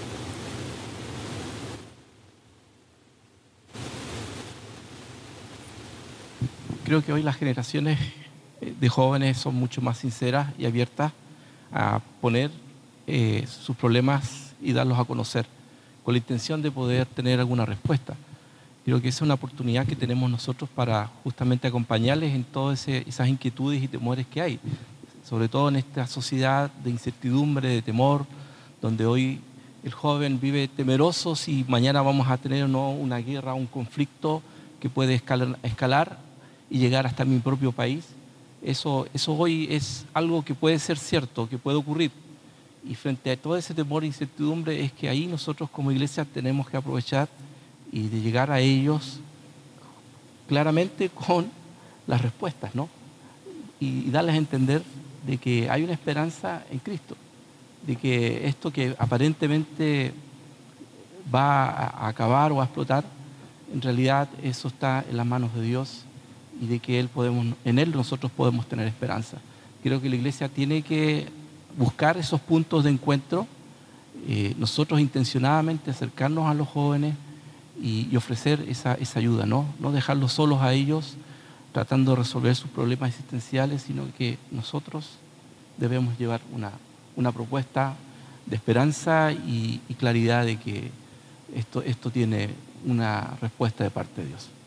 Creo que hoy las generaciones de jóvenes son mucho más sinceras y abiertas a poner eh, sus problemas y darlos a conocer con la intención de poder tener alguna respuesta. Creo que esa es una oportunidad que tenemos nosotros para justamente acompañarles en todas esas inquietudes y temores que hay, sobre todo en esta sociedad de incertidumbre, de temor, donde hoy el joven vive temeroso si mañana vamos a tener o no una guerra, un conflicto que puede escalar, escalar y llegar hasta mi propio país. Eso, eso hoy es algo que puede ser cierto, que puede ocurrir. Y frente a todo ese temor e incertidumbre es que ahí nosotros como iglesia tenemos que aprovechar y de llegar a ellos claramente con las respuestas, ¿no? Y, y darles a entender de que hay una esperanza en Cristo, de que esto que aparentemente va a acabar o a explotar, en realidad eso está en las manos de Dios y de que él podemos, en Él nosotros podemos tener esperanza. Creo que la iglesia tiene que buscar esos puntos de encuentro, eh, nosotros intencionadamente acercarnos a los jóvenes y, y ofrecer esa, esa ayuda, ¿no? No dejarlos solos a ellos tratando de resolver sus problemas existenciales, sino que nosotros debemos llevar una, una propuesta de esperanza y, y claridad de que esto, esto tiene una respuesta de parte de Dios.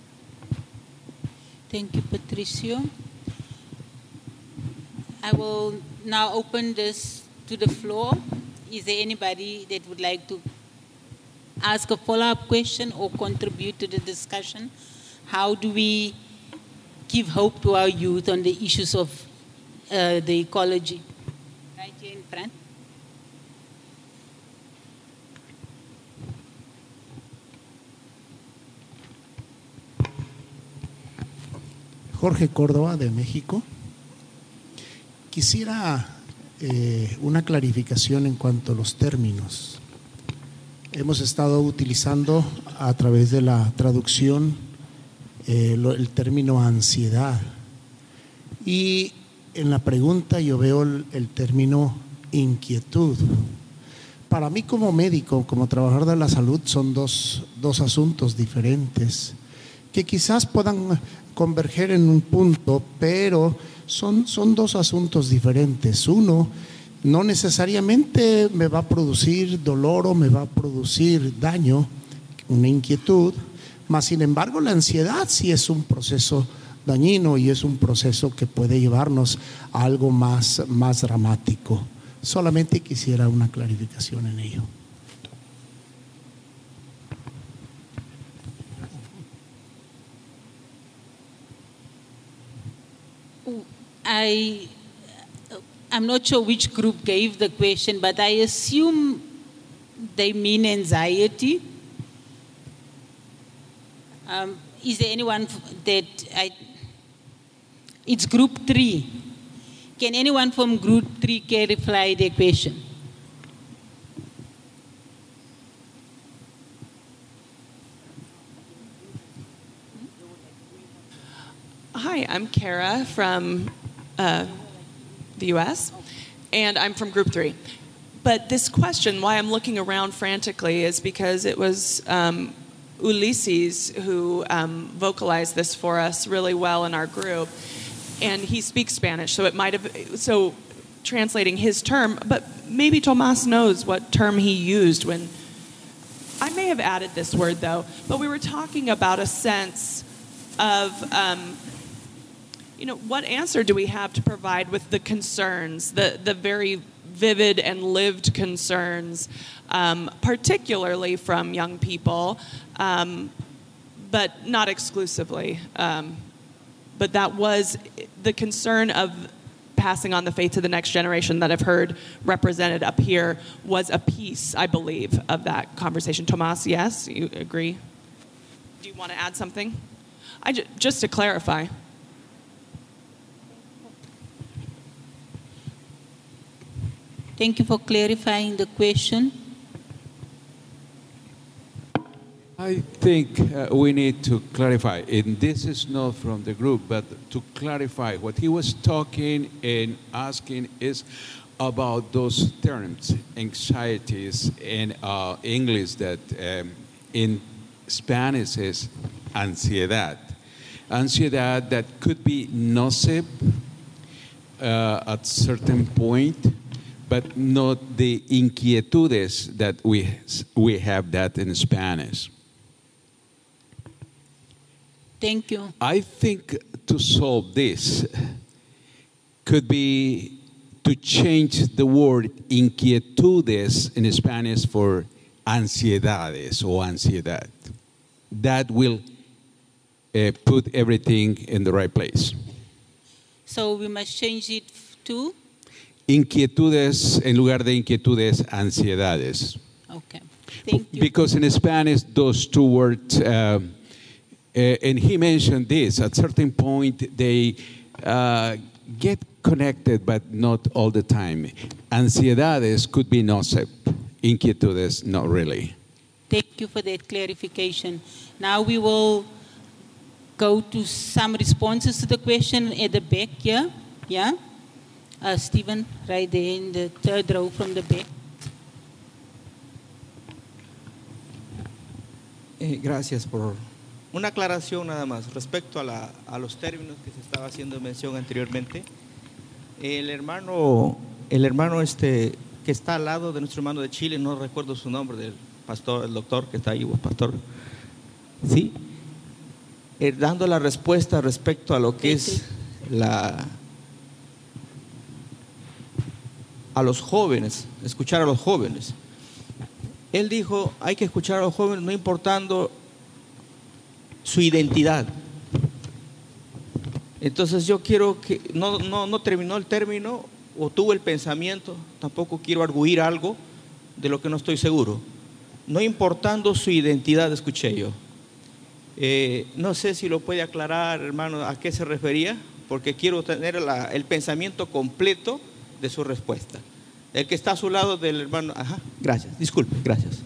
Thank you, Patricio. I will now open this to the floor. Is there anybody that would like to ask a follow-up question or contribute to the discussion? How do we give hope to our youth on the issues of uh, the ecology? Right here in front. Jorge Córdoba, de México. Quisiera eh, una clarificación en cuanto a los términos. Hemos estado utilizando a través de la traducción eh, lo, el término ansiedad. Y en la pregunta yo veo el, el término inquietud. Para mí como médico, como trabajador de la salud, son dos, dos asuntos diferentes que quizás puedan converger en un punto, pero son, son dos asuntos diferentes. Uno no necesariamente me va a producir dolor o me va a producir daño, una inquietud, mas sin embargo la ansiedad sí es un proceso dañino y es un proceso que puede llevarnos a algo más, más dramático. Solamente quisiera una clarificación en ello. I, I'm not sure which group gave the question, but I assume they mean anxiety. Um, is there anyone that I, it's group three. Can anyone from group three clarify the question? Hi, I'm Kara from uh, the U S, and I'm from Group three. But this question, why I'm looking around frantically, is because it was um, Ulysses who um, vocalized this for us really well in our group, and he speaks Spanish, so it might have, so translating his term, but maybe Tomas knows what term he used when, I may have added this word though, but we were talking about a sense of, um, you know, what answer do we have to provide with the concerns, the, the very vivid and lived concerns, um, particularly from young people, um, but not exclusively. Um, but that was the concern of passing on the faith to the next generation that I've heard represented up here was a piece, I believe, of that conversation. Tomas, yes? You agree? Do you want to add something? I ju- just to clarify. Thank you for clarifying the question. I think uh, we need to clarify, and this is not from the group, but to clarify what he was talking and asking is about those terms, anxieties in uh, English that um, in Spanish is ansiedad. Ansiedad that could be noceb uh, at certain point, but not the inquietudes that we we have that in Spanish. Thank you. I think to solve this could be to change the word inquietudes in Spanish for ansiedades or ansiedad. That will uh, put everything in the right place. So we must change it to? Inquietudes, en lugar de inquietudes, ansiedades. Okay. Thank you. Because in Spanish, those two words, uh, uh, and he mentioned this, at certain point they uh, get connected, but not all the time. Ansiedades could be noceb, inquietudes, not really. Thank you for that clarification. Now we will go to some responses to the question at the back here. Yeah? Uh, Stephen, right there in the third row from the back. Eh, gracias por una aclaración nada más respecto a, la, a los términos que se estaba haciendo mención anteriormente. El hermano, el hermano este que está al lado de nuestro hermano de Chile, no recuerdo su nombre, del pastor, el doctor que está ahí, pastor, sí, eh, dando la respuesta respecto a lo que es la a los jóvenes, escuchar a los jóvenes. Él dijo, hay que escuchar a los jóvenes no importando su identidad. Entonces yo quiero que, no, no, no terminó el término o tuvo el pensamiento, tampoco quiero arguir algo de lo que no estoy seguro. No importando su identidad, escuché yo. Eh, no sé si lo puede aclarar, hermano, a qué se refería, porque quiero tener la, el pensamiento completo de su respuesta. El que está a su lado del hermano, ajá, gracias, disculpe, gracias.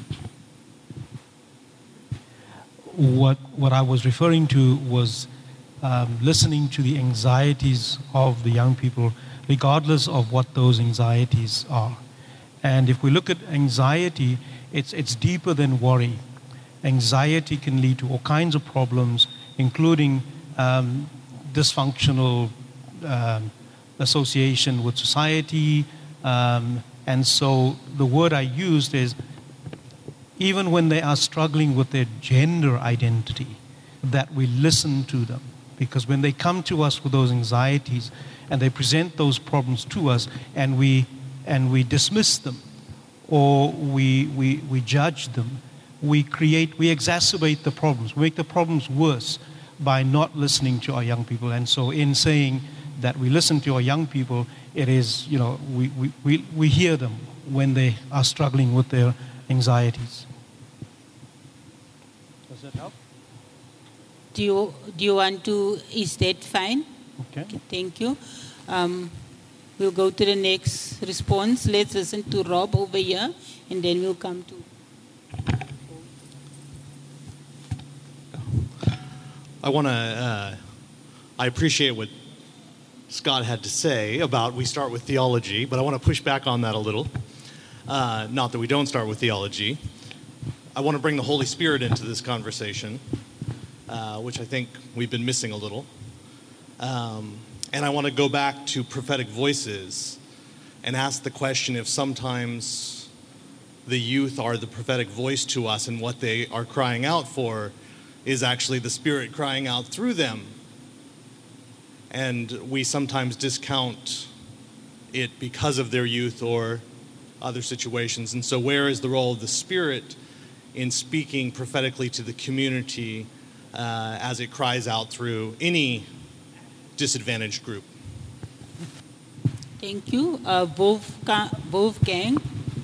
What, what I was referring to was um, listening to the anxieties of the young people, regardless of what those anxieties are. And if we look at anxiety, it's, it's deeper than worry. Anxiety can lead to all kinds of problems, including um, dysfunctional um, association with society. Um, and so the word I used is, even when they are struggling with their gender identity, that we listen to them. Because when they come to us with those anxieties and they present those problems to us and we, and we dismiss them or we, we, we judge them, we create, we exacerbate the problems, we make the problems worse by not listening to our young people. And so in saying that we listen to our young people, it is, you know, we, we, we, we hear them when they are struggling with their anxieties. Does that help? Do you, do you want to, is that fine? Okay. Okay, thank you. Um, we'll go to the next response. Let's listen to Rob over here, and then we'll come to... I want to, uh, I appreciate what Scott had to say about we start with theology, but I want to push back on that a little. Uh, not that we don't start with theology. I want to bring the Holy Spirit into this conversation, uh, which I think we've been missing a little. Um, and I want to go back to prophetic voices and ask the question if sometimes the youth are the prophetic voice to us and what they are crying out for is actually the Spirit crying out through them. And we sometimes discount it because of their youth or other situations. And so where is the role of the Spirit in speaking prophetically to the community uh, as it cries out through any disadvantaged group? Thank you. Uh, Wolfgang.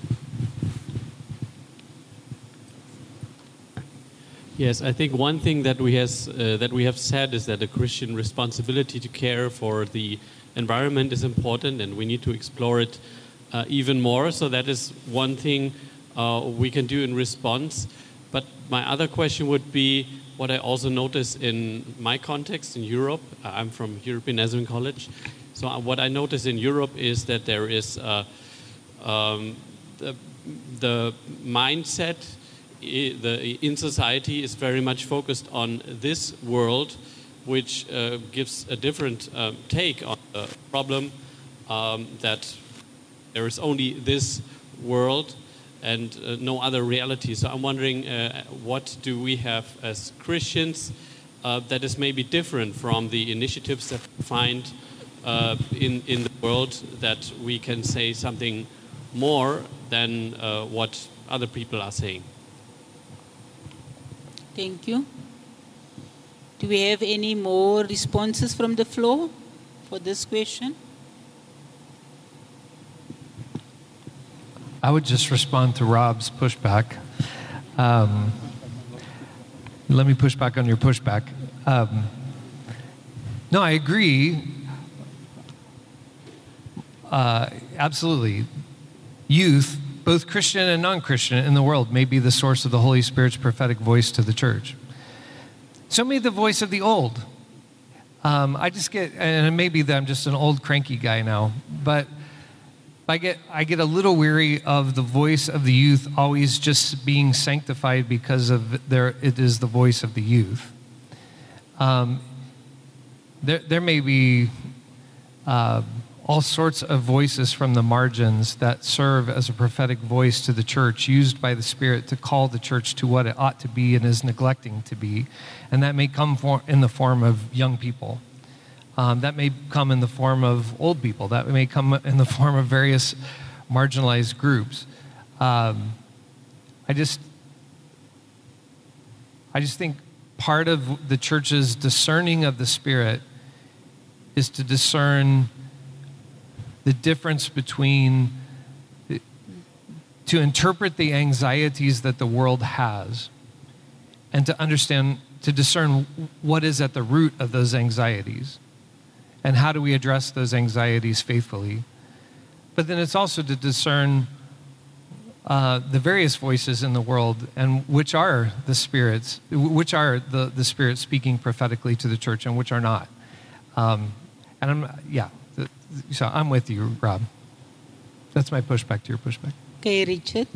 Yes, I think one thing that we has uh, that we have said is that a Christian responsibility to care for the environment is important, and we need to explore it uh, even more. So that is one thing uh, we can do in response. But my other question would be what I also notice in my context in Europe. I'm from European Nazarene College. So what I notice in Europe is that there is uh, um, the, the mindset The, in society is very much focused on this world, which uh, gives a different uh, take on the problem, um, that there is only this world and uh, no other reality. So I'm wondering, uh, what do we have as Christians uh, that is maybe different from the initiatives that we find uh, in, in the world, that we can say something more than uh, what other people are saying? Thank you. Do we have any more responses from the floor for this question? I would just respond to Rob's pushback. Um, let me push back on your pushback. Um, no, I agree. Uh, absolutely. Youth, both Christian and non-Christian in the world, may be the source of the Holy Spirit's prophetic voice to the church. So may the voice of the old. Um, I just get, and maybe that I'm just an old cranky guy now, but I get I get a little weary of the voice of the youth always just being sanctified because of their it is the voice of the youth. Um, there there may be uh, all sorts of voices from the margins that serve as a prophetic voice to the church, used by the Spirit to call the church to what it ought to be and is neglecting to be. And that may come for, in the form of young people. Um, that may come in the form of old people. That may come in the form of various marginalized groups. Um, I just, I just think part of the church's discerning of the Spirit is to discern the difference between, to interpret the anxieties that the world has and to understand to discern what is at the root of those anxieties and how do we address those anxieties faithfully. But then it's also to discern uh, the various voices in the world and which are the spirits, which are the, the spirits speaking prophetically to the church and which are not. Um, and I'm, yeah, so I'm with you, Rob. That's my pushback to your pushback. Okay, Richard.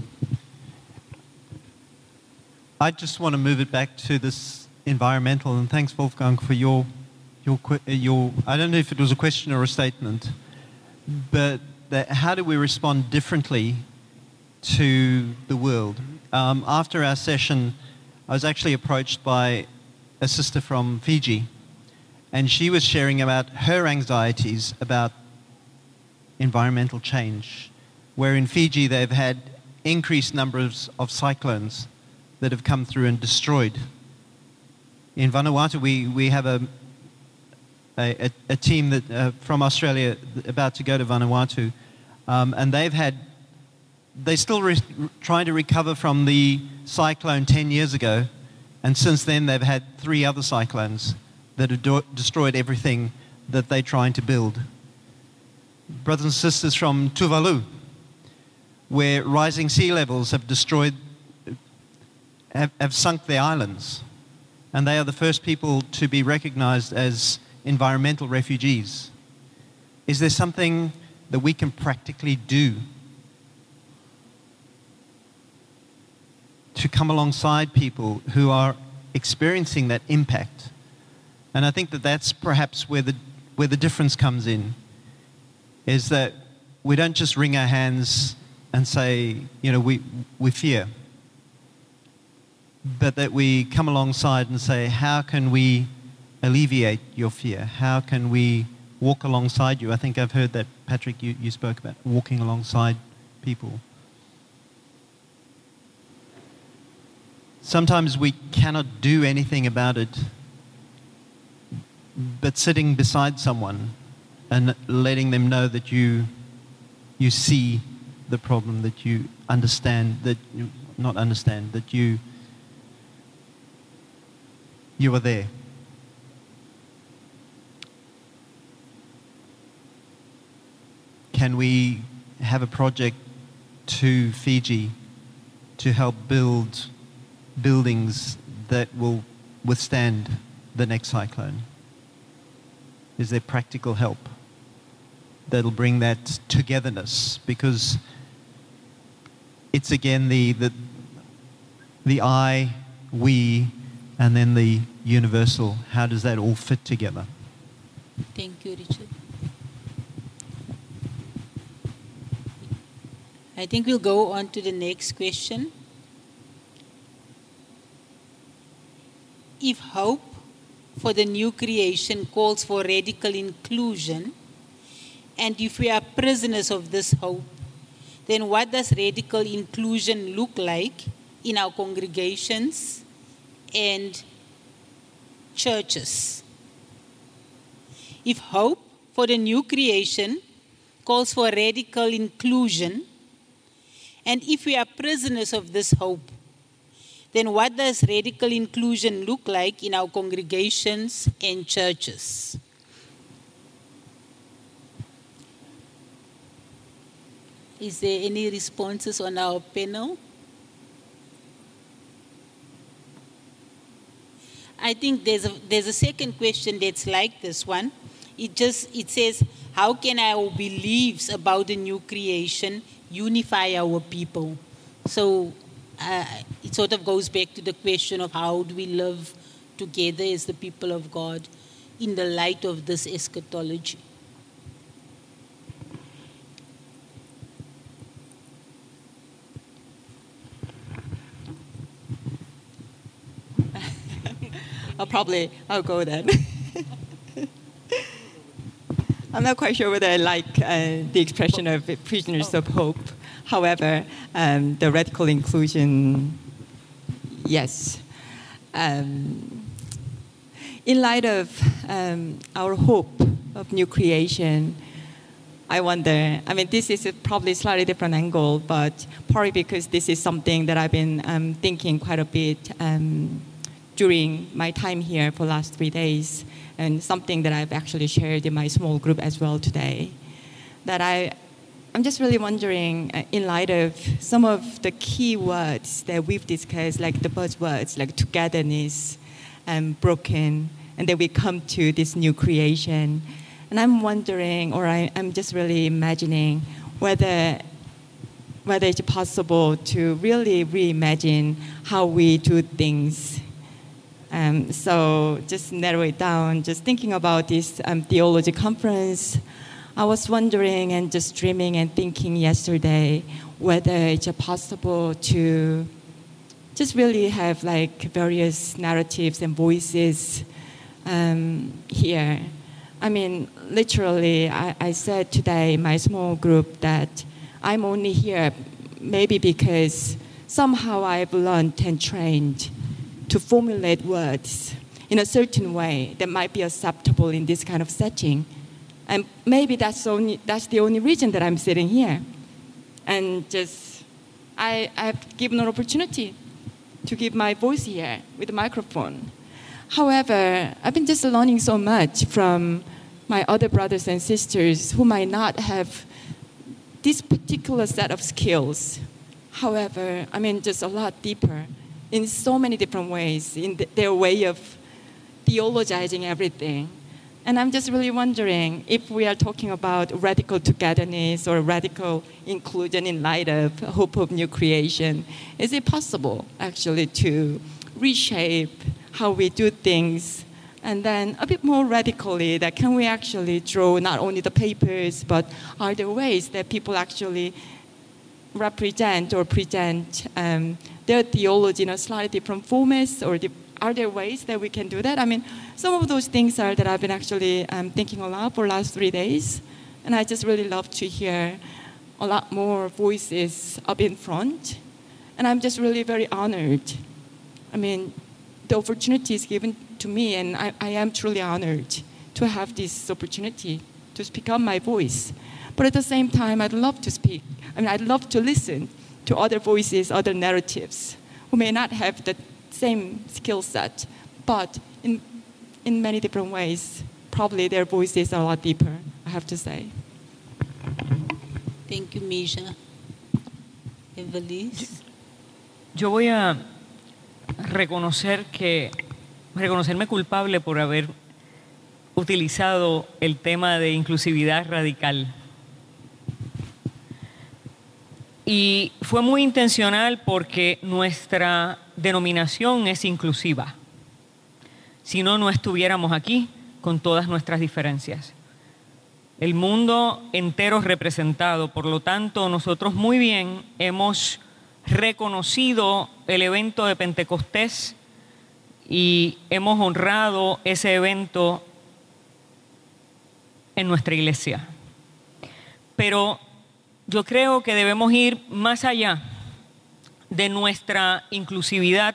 I just want to move it back to this environmental, and thanks, Wolfgang, for your, your, your, I don't know if it was a question or a statement, but that how do we respond differently to the world? Um, after our session, I was actually approached by a sister from Fiji, and she was sharing about her anxieties about environmental change, where in Fiji they've had increased numbers of cyclones that have come through and destroyed. In Vanuatu, we, we have a, a, a team that uh, from Australia about to go to Vanuatu, um, and they've had, they're still re- trying to recover from the cyclone ten years ago, and since then they've had three other cyclones that have do- destroyed everything that they're trying to build. Brothers and sisters from Tuvalu, where rising sea levels have destroyed Have, have sunk their islands, and they are the first people to be recognized as environmental refugees. Is there something that we can practically do to come alongside people who are experiencing that impact? And I think that that's perhaps where the, where the difference comes in, is that we don't just wring our hands and say, you know, we, we fear, but that we come alongside and say, how can we alleviate your fear? How can we walk alongside you? I think I've heard that, Patrick, you, you spoke about walking alongside people. Sometimes we cannot do anything about it, but sitting beside someone and letting them know that you, you see the problem, that you understand, that you, not understand, that you You are there. Can we have a project to Fiji to help build buildings that will withstand the next cyclone? Is there practical help that'll bring that togetherness? Because it's again the the the I, we, and then the universal. How does that all fit together? Thank you, Richard. I think we'll go on to the next question. If hope for the new creation calls for radical inclusion, and if we are prisoners of this hope, then what does radical inclusion look like in our congregations and churches? If hope for the new creation calls for radical inclusion, and if we are prisoners of this hope, then what does radical inclusion look like in our congregations and churches? Is there any responses on our panel? I think there's a, there's a second question that's like this one. It just, it says, how can our beliefs about the new creation unify our people? So uh, it sort of goes back to the question of how do we live together as the people of God in the light of this eschatology. I'll probably, I'll go then. I'm not quite sure whether I like uh, the expression of prisoners of hope. However, um, the radical inclusion, yes. Um, in light of um, our hope of new creation, I wonder, I mean, this is a probably slightly different angle, but partly because this is something that I've been um, thinking quite a bit um, during my time here for the last three days, and something that I've actually shared in my small group as well today, that I, I'm just really wondering, uh, in light of some of the key words that we've discussed, like the buzzwords, like togetherness and broken, and then we come to this new creation. And I'm wondering, or I, I'm just really imagining whether whether it's possible to really reimagine how we do things. Um, so just narrow it down, just thinking about this um, theology conference, I was wondering and just dreaming and thinking yesterday whether it's possible to just really have like various narratives and voices um, here. I mean, literally, I, I said today in my small group that I'm only here maybe because somehow I've learned and trained to formulate words in a certain way that might be acceptable in this kind of setting. And maybe that's, only, that's the only reason that I'm sitting here. And just, I, I've given an opportunity to give my voice here with a microphone. However, I've been just learning so much from my other brothers and sisters who might not have this particular set of skills. However, I mean, just a lot deeper in so many different ways, in the, their way of theologizing everything. And I'm just really wondering if we are talking about radical togetherness or radical inclusion in light of hope of new creation, is it possible actually to reshape how we do things? And then a bit more radically, that can we actually draw not only the papers, but are there ways that people actually represent or present um, their theology in a slightly different formats? Or the, are there ways that we can do that? I mean, some of those things are that I've been actually um, thinking a lot for the last three days. And I just really love to hear a lot more voices up in front. And I'm just really very honored. I mean, the opportunity is given to me, and I, I am truly honored to have this opportunity to speak up my voice. But at the same time, I'd love to speak. I mean, I'd love to listen to other voices, other narratives, who may not have the same skill set, but in, in many different ways, probably their voices are a lot deeper, I have to say. Thank you, Misha. Evelise. Yo voy a reconocer que reconocerme culpable por haber utilizado el tema de inclusividad radical. Y fue muy intencional porque nuestra denominación es inclusiva. Si no, no estuviéramos aquí con todas nuestras diferencias. El mundo entero es representado, por lo tanto, nosotros muy bien hemos reconocido el evento de Pentecostés y hemos honrado ese evento en nuestra iglesia. Pero yo creo que debemos ir más allá de nuestra inclusividad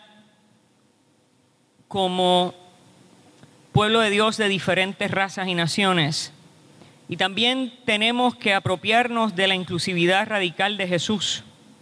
como pueblo de Dios de diferentes razas y naciones. Y también tenemos que apropiarnos de la inclusividad radical de Jesús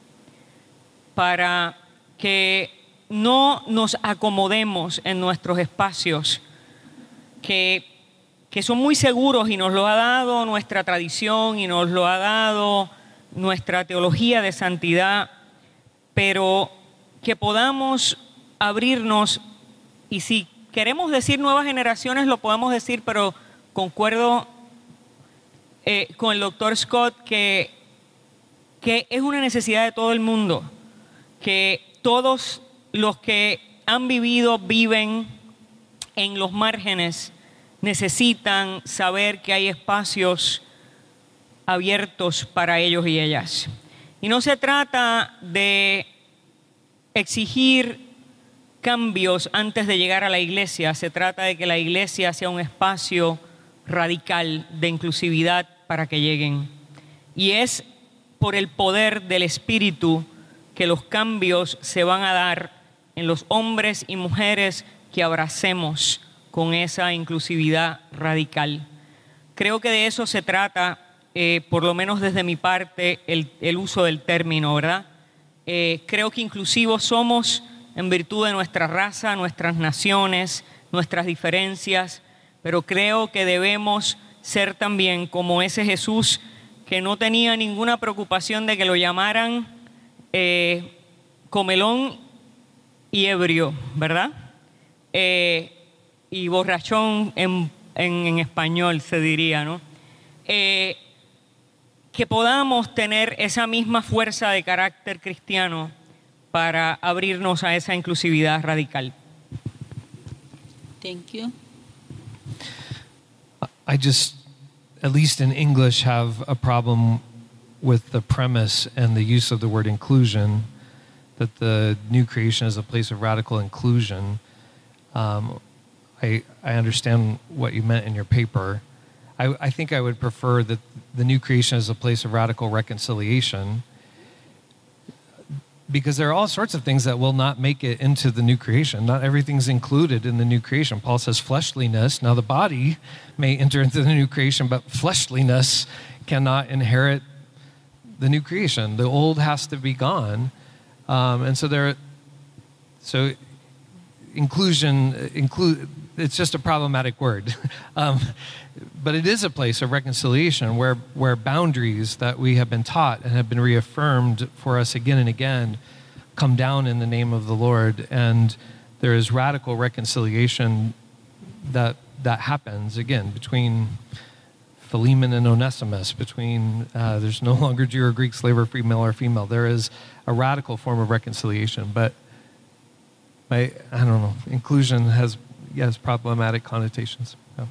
para que no nos acomodemos en nuestros espacios, que, que son muy seguros y nos lo ha dado nuestra tradición y nos lo ha dado nuestra teología de santidad, pero que podamos abrirnos, y si queremos decir nuevas generaciones lo podemos decir, pero concuerdo eh, con el doctor Scott que, que es una necesidad de todo el mundo, que todos los que han vivido, viven en los márgenes, necesitan saber que hay espacios abiertos para ellos y ellas. Y no se trata de exigir cambios antes de llegar a la iglesia, se trata de que la iglesia sea un espacio radical de inclusividad para que lleguen. Y es por el poder del Espíritu que los cambios se van a dar en los hombres y mujeres que abracemos con esa inclusividad radical. Creo que de eso se trata, eh, por lo menos desde mi parte, el, el uso del término, ¿verdad? Eh, creo que inclusivos somos en virtud de nuestra raza, nuestras naciones, nuestras diferencias, pero creo que debemos ser también como ese Jesús que no tenía ninguna preocupación de que lo llamaran eh, comelón y ebrio, ¿verdad? Eh, y borrachón en, en, en español se diría, ¿no? Eh, que podamos tener esa misma fuerza de carácter cristiano para abrirnos a esa inclusividad radical. Thank you. I just, at least in English, have a problem with the premise and the use of the word inclusion, that the new creation is a place of radical inclusion. Um, I, I understand what you meant in your paper. I, I think I would prefer that the new creation is a place of radical reconciliation, because there are all sorts of things that will not make it into the new creation. Not everything's included in the new creation. Paul says fleshliness. Now the body may enter into the new creation, but fleshliness cannot inherit the new creation. The old has to be gone. Um, and so there, so inclusion, include, it's just a problematic word. um, but it is a place of reconciliation where, where boundaries that we have been taught and have been reaffirmed for us again and again come down in the name of the Lord. And there is radical reconciliation that, that happens, again, between Philemon and Onesimus, between, uh, there's no longer Jew or Greek, slave or free, male or female. There is a radical form of reconciliation. But, I, I don't know, inclusion has, yes, problematic connotations. Yeah.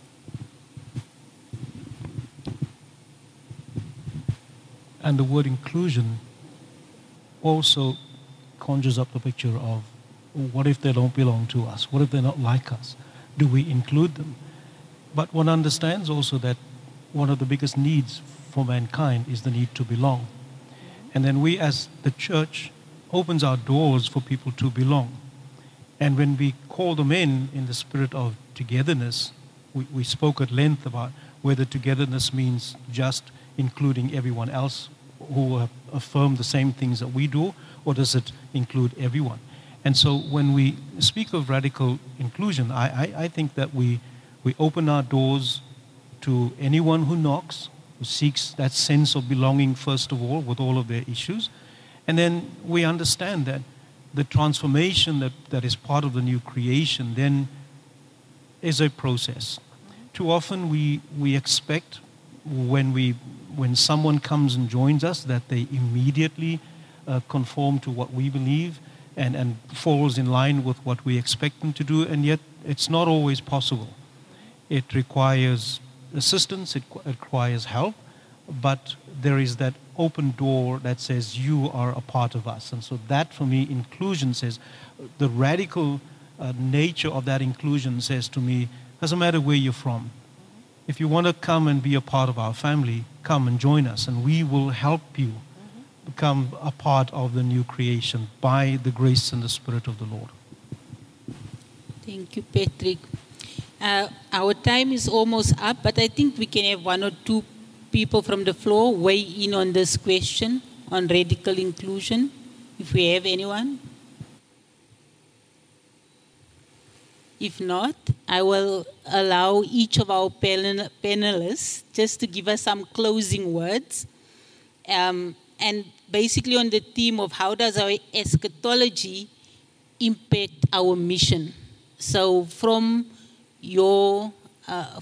And the word inclusion also conjures up the picture of, what if they don't belong to us? What if they're not like us? Do we include them? But one understands also that one of the biggest needs for mankind is the need to belong. And then we as the church opens our doors for people to belong. And when we call them in, in the spirit of togetherness, we, we spoke at length about whether togetherness means just including everyone else who have affirmed the same things that we do, or does it include everyone? And so when we speak of radical inclusion, I, I, I think that we, we open our doors to anyone who knocks, who seeks that sense of belonging first of all with all of their issues. And then we understand that the transformation that, that is part of the new creation then is a process. Too often we, we expect when we when someone comes and joins us that they immediately uh, conform to what we believe and, and falls in line with what we expect them to do, and yet it's not always possible. It requires assistance, it, it requires help, but there is that open door that says you are a part of us. And so that, for me, inclusion says, the radical uh, nature of that inclusion says to me, doesn't matter where you're from. If you want to come and be a part of our family, come and join us, and we will help you become a part of the new creation by the grace and the Spirit of the Lord. Thank you, Patrick. Uh, our time is almost up, but I think we can have one or two people from the floor weigh in on this question on radical inclusion, if we have anyone. If not, I will allow each of our panel- panelists just to give us some closing words. Um, and basically on the theme of how does our eschatology impact our mission. So from your, uh,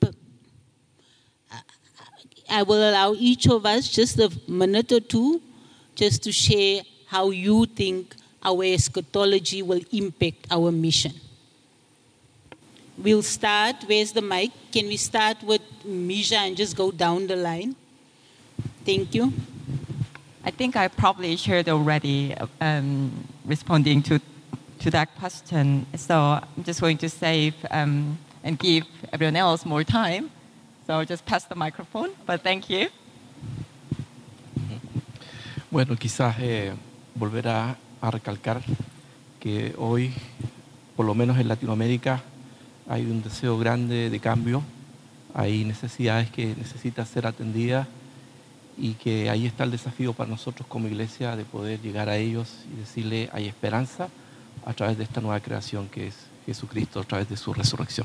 I will allow each of us just a minute or two just to share how you think our eschatology will impact our mission. We'll start, where's the mic? Can we start with Misha and just go down the line? Thank you. I think I probably shared already um, responding to, to that question. So I'm just going to save um, and give everyone else more time. So I'll just pass the microphone, but thank you. Bueno, quizás eh, volver a, a recalcar que hoy, por lo menos en Latinoamérica, hay un deseo grande de cambio, hay necesidades que necesitan ser atendidas y que ahí está el desafío para nosotros como iglesia de poder llegar a ellos y decirle hay esperanza a través de esta nueva creación que es Jesucristo, a través de su resurrección.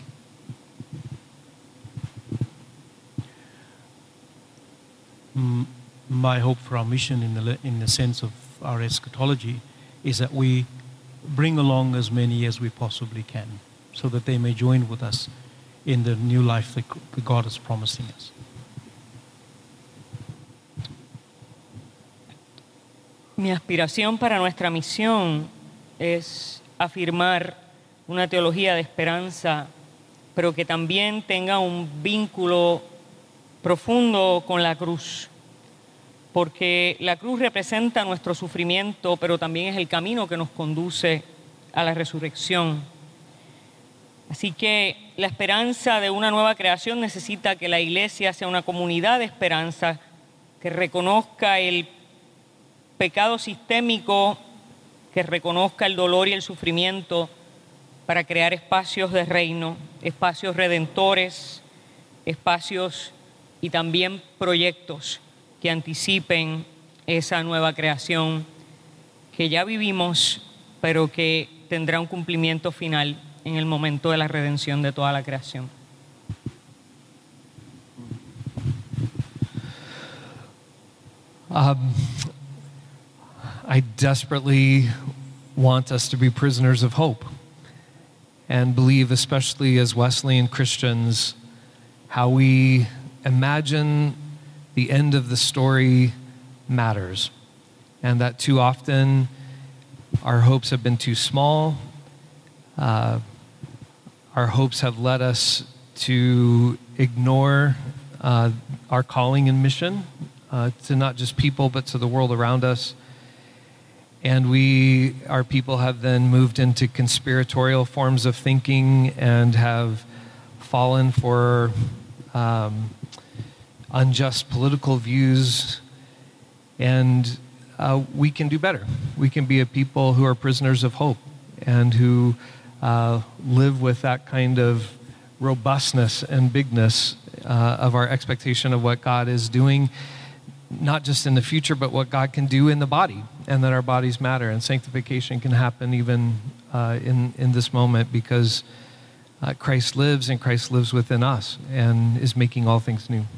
Mm, My hope for our mission in the, le- in the sense of our eschatology is that we bring along as many as we possibly can so that they may join with us in the new life that g- that God is promising us. Mi aspiración para nuestra misión es afirmar una teología de esperanza, pero que también tenga un vínculo profundo con la cruz, porque la cruz representa nuestro sufrimiento, pero también es el camino que nos conduce a la resurrección. Así que la esperanza de una nueva creación necesita que la iglesia sea una comunidad de esperanza que reconozca el pecado sistémico, que reconozca el dolor y el sufrimiento para crear espacios de reino, espacios redentores, espacios y también proyectos que anticipen esa nueva creación que ya vivimos, pero que tendrá un cumplimiento final en el momento de la redención de toda la creación. Um, I desperately want us to be prisoners of hope and believe, especially as Wesleyan Christians, how we imagine the end of the story matters, and that too often our hopes have been too small. Uh, our hopes have led us to ignore uh, our calling and mission uh, to not just people but to the world around us. And we, our people have then moved into conspiratorial forms of thinking and have fallen for um, unjust political views. And uh, we can do better. We can be a people who are prisoners of hope and who uh, live with that kind of robustness and bigness uh, of our expectation of what God is doing, not just in the future, but what God can do in the body, and that our bodies matter, and sanctification can happen even uh, in, in this moment because uh, Christ lives, and Christ lives within us and is making all things new.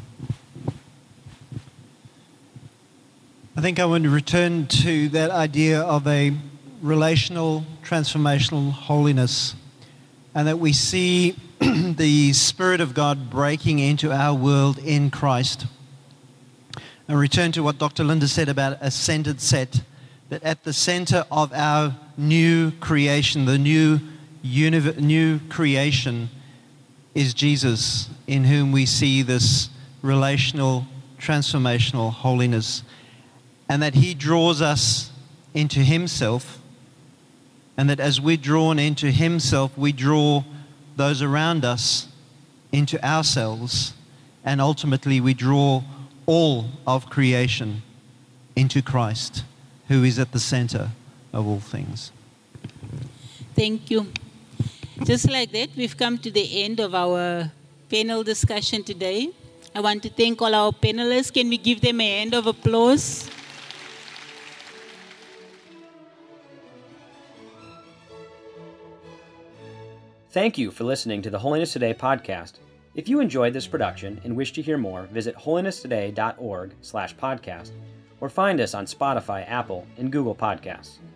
I think I want to return to that idea of a relational, transformational holiness, and that we see the Spirit of God breaking into our world in Christ. And return to what Doctor Linda said about a centered set, that at the center of our new creation, the new univ- new creation is Jesus, in whom we see this relational, transformational holiness, and that he draws us into himself, and that as we're drawn into himself, we draw those around us into ourselves, and ultimately we draw all of creation into Christ, who is at the center of all things. Thank you. Just like that, we've come to the end of our panel discussion today. I want to thank all our panelists. Can we give them a hand of applause? Thank you for listening to the Holiness Today podcast. If you enjoyed this production and wish to hear more, visit holiness today dot org slash podcast or find us on Spotify, Apple, and Google Podcasts.